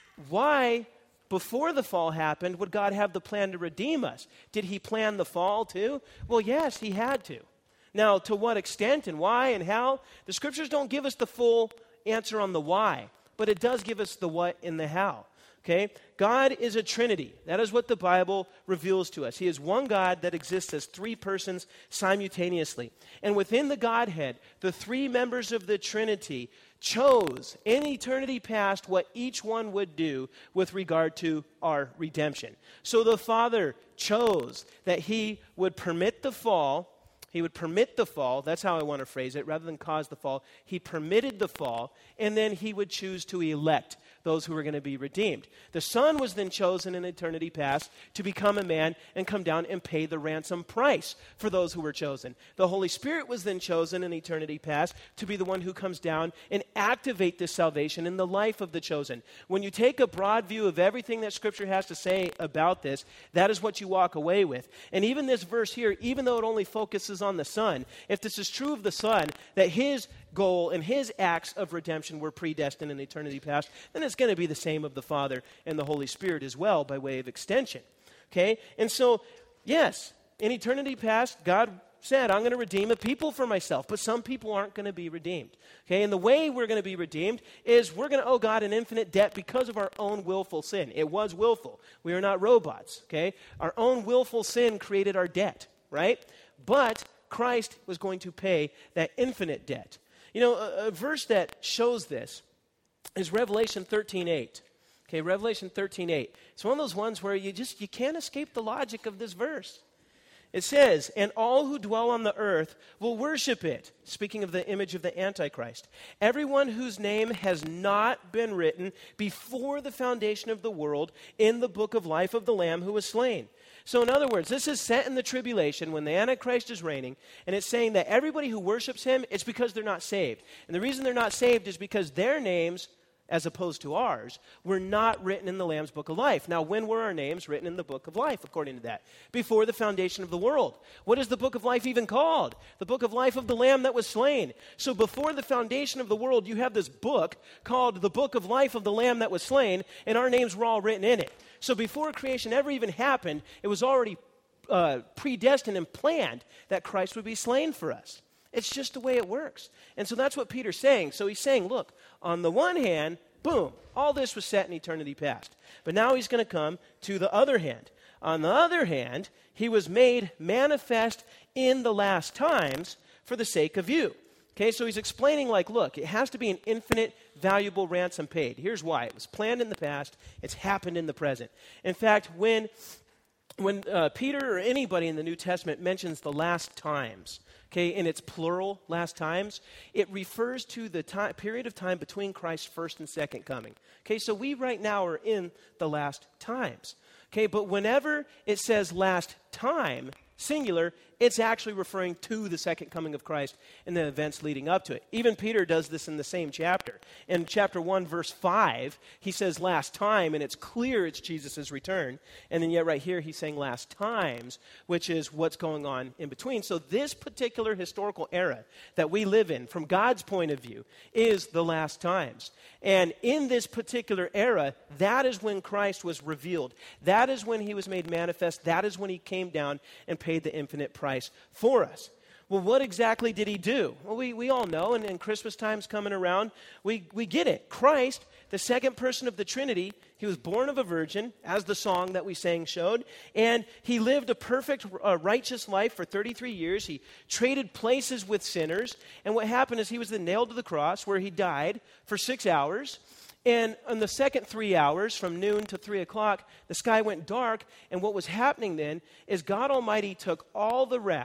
Why, before the fall happened, would God have the plan to redeem us? Did he plan the fall too? Well, yes, he had to. Now, to what extent and why and how? The scriptures don't give us the full answer on the why, but it does give us the what and the how. Okay? God is a Trinity. That is what the Bible reveals to us. He is one God that exists as three persons simultaneously. And within the Godhead, the three members of the Trinity chose in eternity past what each one would do with regard to our redemption. So the Father chose that he would permit the fall. He would permit the fall. That's how I want to phrase it. Rather than cause the fall, he permitted the fall, and then he would choose to elect those who were going to be redeemed. The Son was then chosen in eternity past to become a man and come down and pay the ransom price for those who were chosen. The Holy Spirit was then chosen in eternity past to be the one who comes down and activate this salvation in the life of the chosen. When you take a broad view of everything that Scripture has to say about this, that is what you walk away with. And even this verse here, even though it only focuses on the Son, if this is true of the Son, that his goal and his acts of redemption were predestined in eternity past, then it's going to be the same of the Father and the Holy Spirit as well by way of extension. Okay? And so, yes, in eternity past, God said, I'm going to redeem a people for myself, but some people aren't going to be redeemed. Okay? And the way we're going to be redeemed is we're going to owe God an infinite debt because of our own willful sin. It was willful. We are not robots. Okay? Our own willful sin created our debt, right? But Christ was going to pay that infinite debt. You know, a, a verse that shows this is Revelation thirteen eight. Okay, Revelation thirteen eight. It's one of those ones where you just, you can't escape the logic of this verse. It says, and all who dwell on the earth will worship it. Speaking of the image of the Antichrist. Everyone whose name has not been written before the foundation of the world in the book of life of the Lamb who was slain. So in other words, this is set in the tribulation when the Antichrist is reigning, and it's saying that everybody who worships him, it's because they're not saved. And the reason they're not saved is because their names, as opposed to ours, were not written in the Lamb's book of life. Now, when were our names written in the book of life, according to that? Before the foundation of the world. What is the book of life even called? The book of life of the Lamb that was slain. So before the foundation of the world, you have this book called the book of life of the Lamb that was slain, and our names were all written in it. So before creation ever even happened, it was already uh, predestined and planned that Christ would be slain for us. It's just the way it works. And so that's what Peter's saying. So he's saying, look, on the one hand, boom, all this was set in eternity past. But now he's going to come to the other hand. On the other hand, he was made manifest in the last times for the sake of you. Okay, so he's explaining like, look, it has to be an infinite, valuable ransom paid. Here's why. It was planned in the past. It's happened in the present. In fact, when, when uh, Peter or anybody in the New Testament mentions the last times, okay, in its plural, last times, it refers to the time, period of time between Christ's first and second coming. Okay, so we right now are in the last times. Okay, but whenever it says last time, singular, it's actually referring to the second coming of Christ and the events leading up to it. Even Peter does this in the same chapter. In chapter one, verse five, he says last time, and it's clear it's Jesus' return. And then yet right here, he's saying last times, which is what's going on in between. So this particular historical era that we live in, from God's point of view, is the last times. And in this particular era, that is when Christ was revealed. That is when he was made manifest. That is when he came down and paid the infinite price for us. Well, what exactly did he do? Well, we, we all know, and, and Christmas time's coming around, we, we get it. Christ, the second person of the Trinity, he was born of a virgin, as the song that we sang showed, and he lived a perfect, uh, righteous life for thirty-three years. He traded places with sinners, and what happened is he was then nailed to the cross, where he died for six hours. And in the second three hours, from noon to three o'clock, the sky went dark. And what was happening then is God Almighty took all the wrath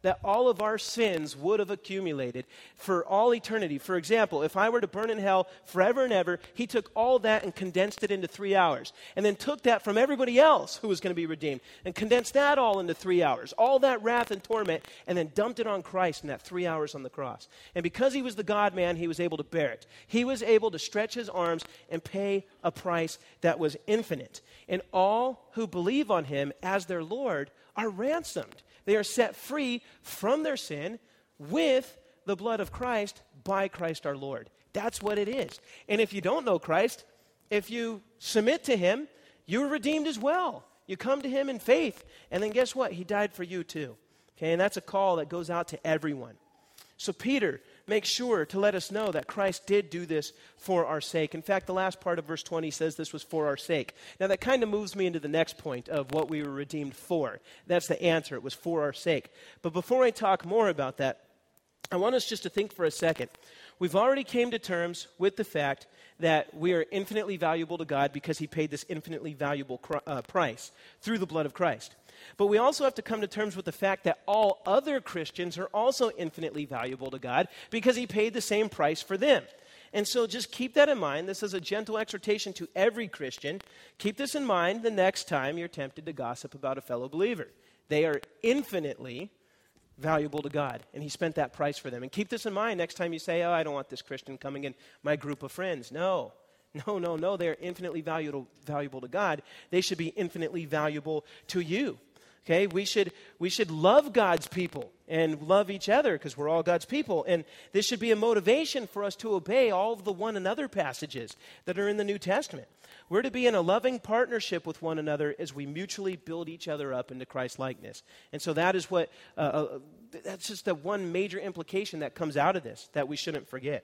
that all of our sins would have accumulated for all eternity. For example, if I were to burn in hell forever and ever, he took all that and condensed it into three hours. And then took that from everybody else who was going to be redeemed and condensed that all into three hours. All that wrath and torment, and then dumped it on Christ in that three hours on the cross. And because he was the God-man, he was able to bear it. He was able to stretch his arms and pay a price that was infinite. And all who believe on him as their Lord are ransomed. They are set free from their sin with the blood of Christ by Christ our Lord. That's what it is. And if you don't know Christ, if you submit to him, you're redeemed as well. You come to him in faith, and then guess what? He died for you too. Okay, and that's a call that goes out to everyone. So Peter makes sure to let us know that Christ did do this for our sake. In fact, the last part of verse twenty says this was for our sake. Now that kind of moves me into the next point of what we were redeemed for. That's the answer. It was for our sake. But before I talk more about that, I want us just to think for a second. We've already came to terms with the fact that we are infinitely valuable to God because he paid this infinitely valuable cr- uh, price through the blood of Christ. But we also have to come to terms with the fact that all other Christians are also infinitely valuable to God because he paid the same price for them. And so just keep that in mind. This is a gentle exhortation to every Christian. Keep this in mind the next time you're tempted to gossip about a fellow believer. They are infinitely valuable to God, and he spent that price for them. And keep this in mind next time you say, oh, I don't want this Christian coming in my group of friends. No, no, no, no. They are infinitely valuable, valuable to God. They should be infinitely valuable to you. Okay, we should we should love God's people and love each other because we're all God's people. And this should be a motivation for us to obey all of the one another passages that are in the New Testament. We're to be in a loving partnership with one another as we mutually build each other up into Christ's likeness. And so that is what, uh, uh, that's just the one major implication that comes out of this that we shouldn't forget.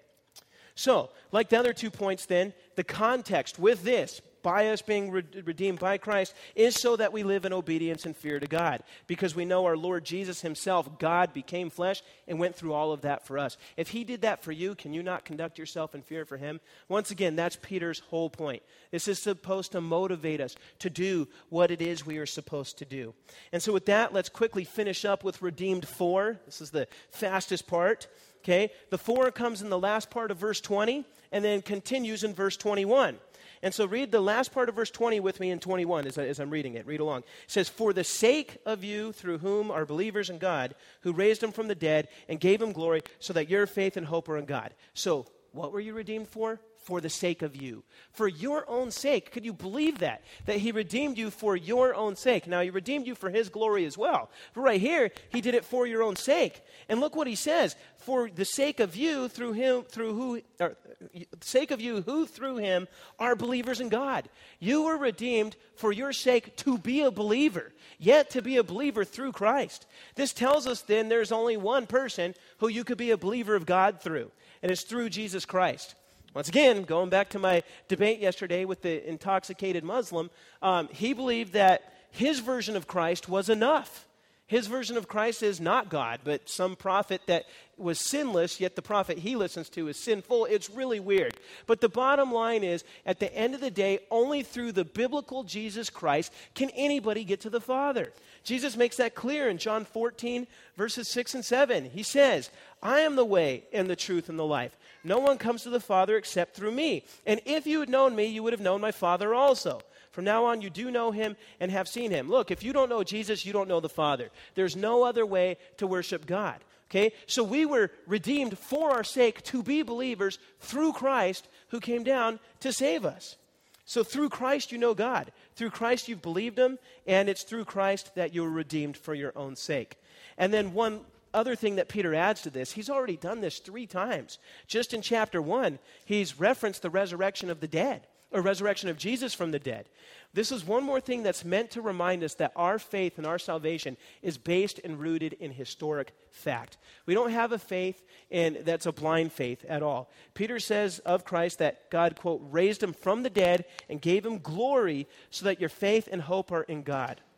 So, like the other two points then, the context with this, by us being re- redeemed by Christ, is so that we live in obedience and fear to God. Because we know our Lord Jesus himself, God became flesh and went through all of that for us. If he did that for you, can you not conduct yourself in fear for him? Once again, that's Peter's whole point. This is supposed to motivate us to do what it is we are supposed to do. And so with that, let's quickly finish up with redeemed for. This is the fastest part. Okay, the for comes in the last part of verse twenty and then continues in verse twenty-one. And so read the last part of verse twenty with me in twenty-one as, I, as I'm reading it. Read along. It says, for the sake of you through whom are believers in God, who raised him from the dead and gave him glory, so that your faith and hope are in God. So what were you redeemed for? For the sake of you. For your own sake. Could you believe that? That he redeemed you for your own sake. Now, he redeemed you for his glory as well. But right here, he did it for your own sake. And look what he says. For the sake of you, through him, through who, or, sake of you, who through him are believers in God. You were redeemed for your sake to be a believer, yet to be a believer through Christ. This tells us then there's only one person who you could be a believer of God through, and it's through Jesus Christ. Once again, going back to my debate yesterday with the intoxicated Muslim, um, he believed that his version of Christ was enough. His version of Christ is not God, but some prophet that was sinless, yet the prophet he listens to is sinful. It's really weird. But the bottom line is, at the end of the day, only through the biblical Jesus Christ can anybody get to the Father. Jesus makes that clear in John fourteen, verses six and seven. He says, I am the way and the truth and the life. No one comes to the Father except through me. And if you had known me, you would have known my Father also. From now on, you do know him and have seen him. Look, if you don't know Jesus, you don't know the Father. There's no other way to worship God. Okay? So we were redeemed for our sake to be believers through Christ who came down to save us. So through Christ, you know God. Through Christ, you've believed him, and it's through Christ that you were redeemed for your own sake. And then one other thing that Peter adds to this, he's already done this three times. Just in chapter one, he's referenced the resurrection of the dead, or resurrection of Jesus from the dead. This is one more thing that's meant to remind us that our faith and our salvation is based and rooted in historic fact. We don't have a faith in, that's a blind faith at all. Peter says of Christ that God, quote, raised him from the dead and gave him glory so that your faith and hope are in God.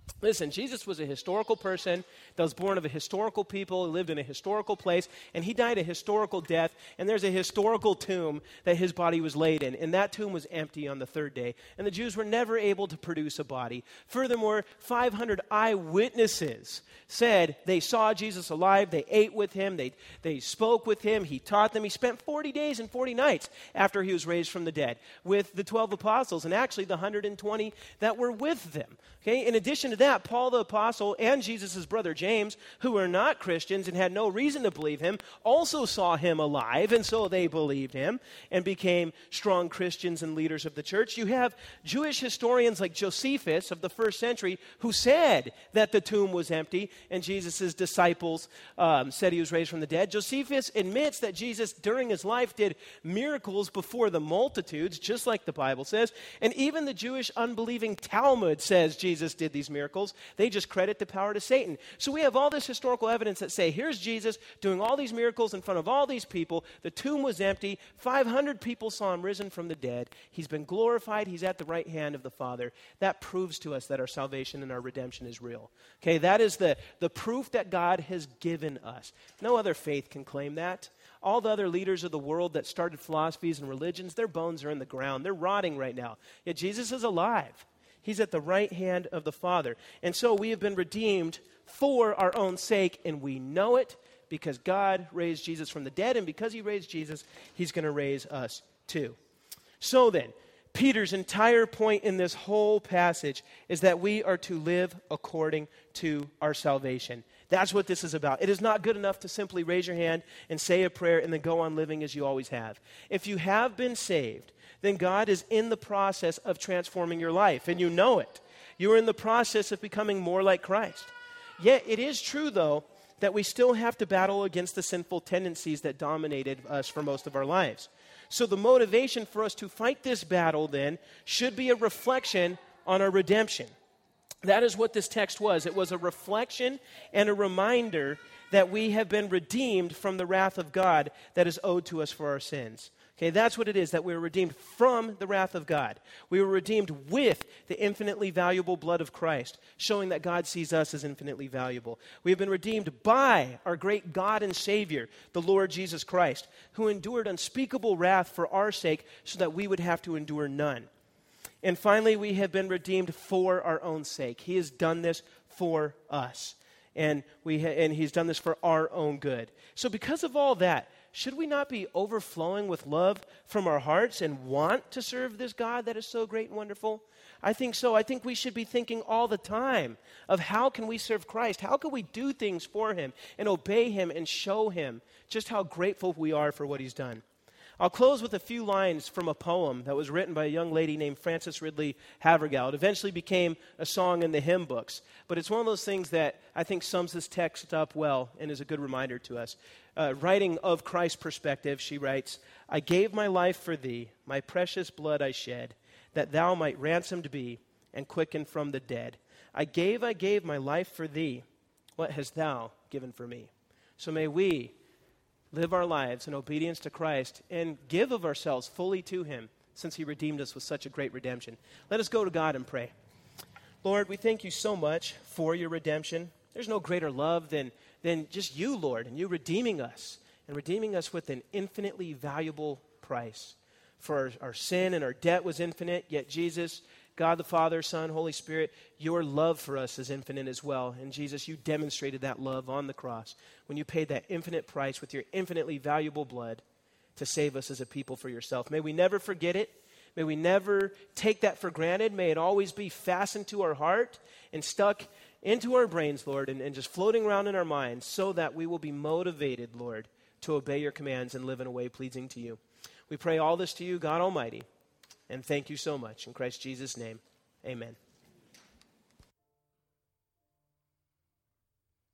Listen, Jesus was a historical person that was born of a historical people, lived in a historical place, and he died a historical death, and there's a historical tomb that his body was laid in, and that tomb was empty on the third day, and the Jews were never able to produce a body. Furthermore, five hundred eyewitnesses said they saw Jesus alive, they ate with him, they, they spoke with him, he taught them. He spent forty days and forty nights after he was raised from the dead with the twelve apostles, and actually the one hundred twenty that were with them. Okay, in addition to that, Paul the apostle and Jesus' brother James, who were not Christians and had no reason to believe him, also saw him alive, and so they believed him and became strong Christians and leaders of the church. You have Jewish historians like Josephus of the first century who said that the tomb was empty, and Jesus' disciples um, said he was raised from the dead. Josephus admits that Jesus, during his life, did miracles before the multitudes, just like the Bible says, and even the Jewish unbelieving Talmud says Jesus Jesus did these miracles. They just credit the power to Satan. So we have all this historical evidence that say, here's Jesus doing all these miracles in front of all these people. The tomb was empty. five hundred people saw him risen from the dead. He's been glorified. He's at the right hand of the Father. That proves to us that our salvation and our redemption is real. Okay, that is the, the proof that God has given us. No other faith can claim that. All the other leaders of the world that started philosophies and religions, their bones are in the ground. They're rotting right now. Yet Jesus is alive. He's at the right hand of the Father. And so we have been redeemed for our own sake, and we know it because God raised Jesus from the dead, and because he raised Jesus, he's going to raise us too. So then, Peter's entire point in this whole passage is that we are to live according to our salvation. That's what this is about. It is not good enough to simply raise your hand and say a prayer and then go on living as you always have. If you have been saved, then God is in the process of transforming your life, and you know it. You are in the process of becoming more like Christ. Yet it is true, though, that we still have to battle against the sinful tendencies that dominated us for most of our lives. So the motivation for us to fight this battle, then, should be a reflection on our redemption. That is what this text was. It was a reflection and a reminder that we have been redeemed from the wrath of God that is owed to us for our sins. Okay, that's what it is, that we were redeemed from the wrath of God. We were redeemed with the infinitely valuable blood of Christ, showing that God sees us as infinitely valuable. We have been redeemed by our great God and Savior, the Lord Jesus Christ, who endured unspeakable wrath for our sake so that we would have to endure none. And finally, we have been redeemed for our own sake. He has done this for us, and we ha- and he's done this for our own good. So because of all that, should we not be overflowing with love from our hearts and want to serve this God that is so great and wonderful? I think so. I think we should be thinking all the time of how can we serve Christ? How can we do things for him and obey him and show him just how grateful we are for what he's done? I'll close with a few lines from a poem that was written by a young lady named Frances Ridley Havergal. It eventually became a song in the hymn books, but it's one of those things that I think sums this text up well and is a good reminder to us. Uh, writing of Christ's perspective, she writes, "I gave my life for thee, my precious blood I shed, that thou might ransomed be and quicken from the dead. I gave, I gave my life for thee. What hast thou given for me?" So may we live our lives in obedience to Christ and give of ourselves fully to him, since he redeemed us with such a great redemption. Let us go to God and pray. Lord, we thank you so much for your redemption. There's no greater love than, than just you, Lord, and you redeeming us, and redeeming us with an infinitely valuable price. For our, our sin and our debt was infinite, yet Jesus, God the Father, Son, Holy Spirit, your love for us is infinite as well. And Jesus, you demonstrated that love on the cross when you paid that infinite price with your infinitely valuable blood to save us as a people for yourself. May we never forget it. May we never take that for granted. May it always be fastened to our heart and stuck into our brains, Lord, and, and just floating around in our minds so that we will be motivated, Lord, to obey your commands and live in a way pleasing to you. We pray all this to you, God Almighty. And thank you so much. In Christ Jesus' name, amen.